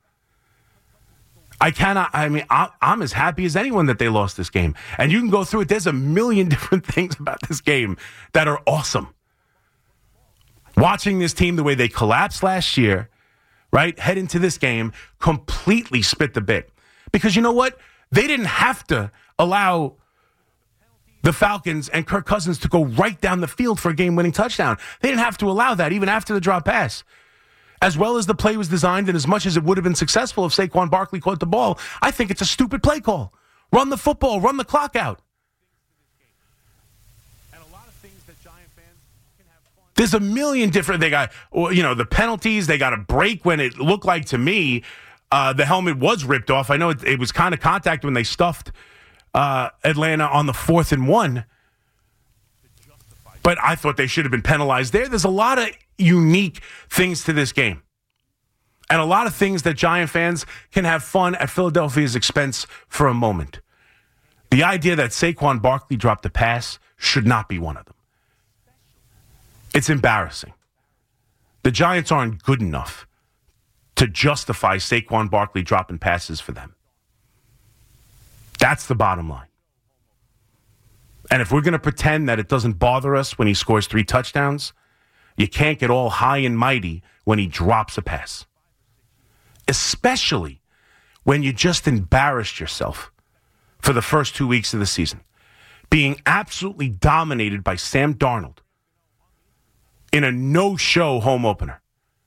I'm as happy as anyone that they lost this game. And you can go through it. There's a million different things about this game that are awesome. Watching this team, the way they collapsed last year, right, head into this game, completely spit the bit. Because you know what? They didn't have to allow the Falcons and Kirk Cousins to go right down the field for a game-winning touchdown. They didn't have to allow that even after the drop pass. As well as the play was designed and as much as it would have been successful if Saquon Barkley caught the ball, I think it's a stupid play call. Run the football, run the clock out. There's a million different, they got, the penalties, they got a break when it looked like to me the helmet was ripped off. I know it was kind of contact when they stuffed Atlanta on the 4th and 1. But I thought they should have been penalized there. There's a lot of unique things to this game. And a lot of things that Giant fans can have fun at Philadelphia's expense for a moment. The idea that Saquon Barkley dropped a pass should not be one of them. It's embarrassing. The Giants aren't good enough to justify Saquon Barkley dropping passes for them. That's the bottom line. And if we're going to pretend that it doesn't bother us when he scores 3 touchdowns, you can't get all high and mighty when he drops a pass. Especially when you just embarrassed yourself for the first 2 weeks of the season, being absolutely dominated by Sam Darnold in a no-show home opener.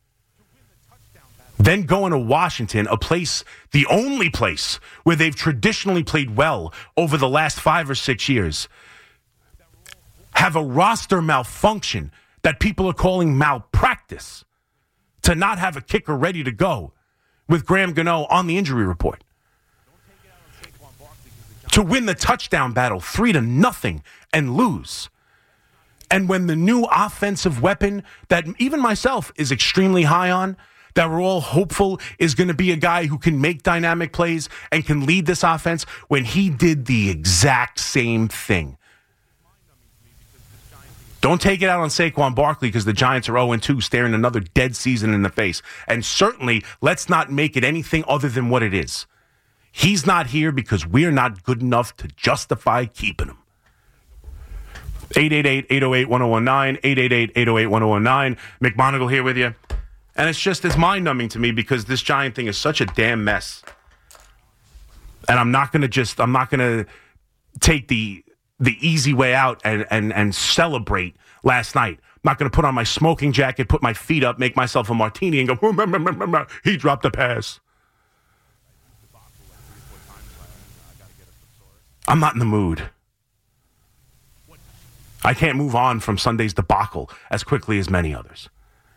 Then going to Washington, the only place where they've traditionally played well over the last 5 or 6 years, have a roster malfunction that people are calling malpractice to not have a kicker ready to go with Graham Gano on the injury report. To win the touchdown battle 3-0 and lose. And when the new offensive weapon that even myself is extremely high on, that we're all hopeful is going to be a guy who can make dynamic plays and can lead this offense, when he did the exact same thing. Don't take it out on Saquon Barkley because the Giants are 0-2, staring another dead season in the face. And certainly, let's not make it anything other than what it is. He's not here because we're not good enough to justify keeping him. 888-808-1019, 888-808-1019. McMonagle here with you. And it's mind-numbing to me because this Giant thing is such a damn mess. And I'm not going to take the easy way out and celebrate last night. I'm not going to put on my smoking jacket, put my feet up, make myself a martini, and go, he dropped a pass. I'm not in the mood. I can't move on from Sunday's debacle as quickly as many others.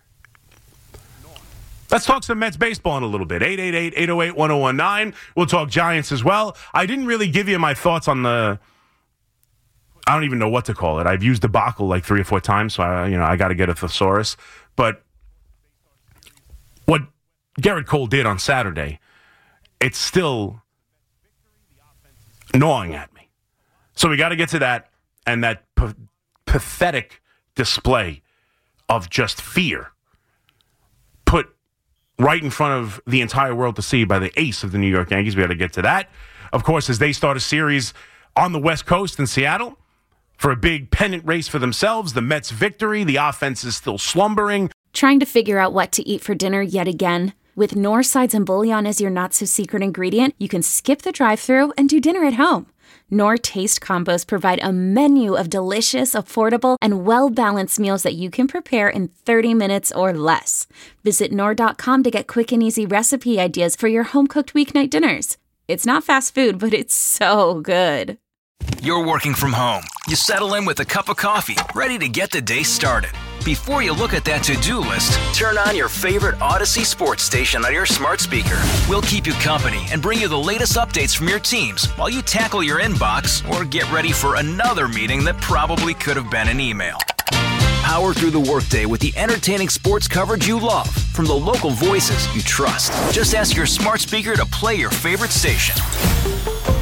Let's talk some Mets baseball in a little bit. 888-808-1019. We'll talk Giants as well. I didn't really give you my thoughts on I don't even know what to call it. I've used debacle like 3 or 4 times, so I got to get a thesaurus. But what Garrett Cole did on Saturday, it's still gnawing at me. So we got to get to that and that pathetic display of just fear put right in front of the entire world to see by the ace of the New York Yankees. We got to get to that. Of course, as they start a series on the West Coast in Seattle for a big pennant race for themselves, the Mets' victory, the offense is still slumbering. Trying to figure out what to eat for dinner yet again? With Knorr sides and bouillon as your not-so-secret ingredient, you can skip the drive-thru and do dinner at home. Knorr Taste Combos provide a menu of delicious, affordable, and well-balanced meals that you can prepare in 30 minutes or less. Visit Knorr.com to get quick and easy recipe ideas for your home-cooked weeknight dinners. It's not fast food, but it's so good. You're working from home. You settle in with a cup of coffee, ready to get the day started. Before you look at that to-do list, turn on your favorite Odyssey sports station on your smart speaker. We'll keep you company and bring you the latest updates from your teams while you tackle your inbox or get ready for another meeting that probably could have been an email. Power through the workday with the entertaining sports coverage you love from the local voices you trust. Just ask your smart speaker to play your favorite station.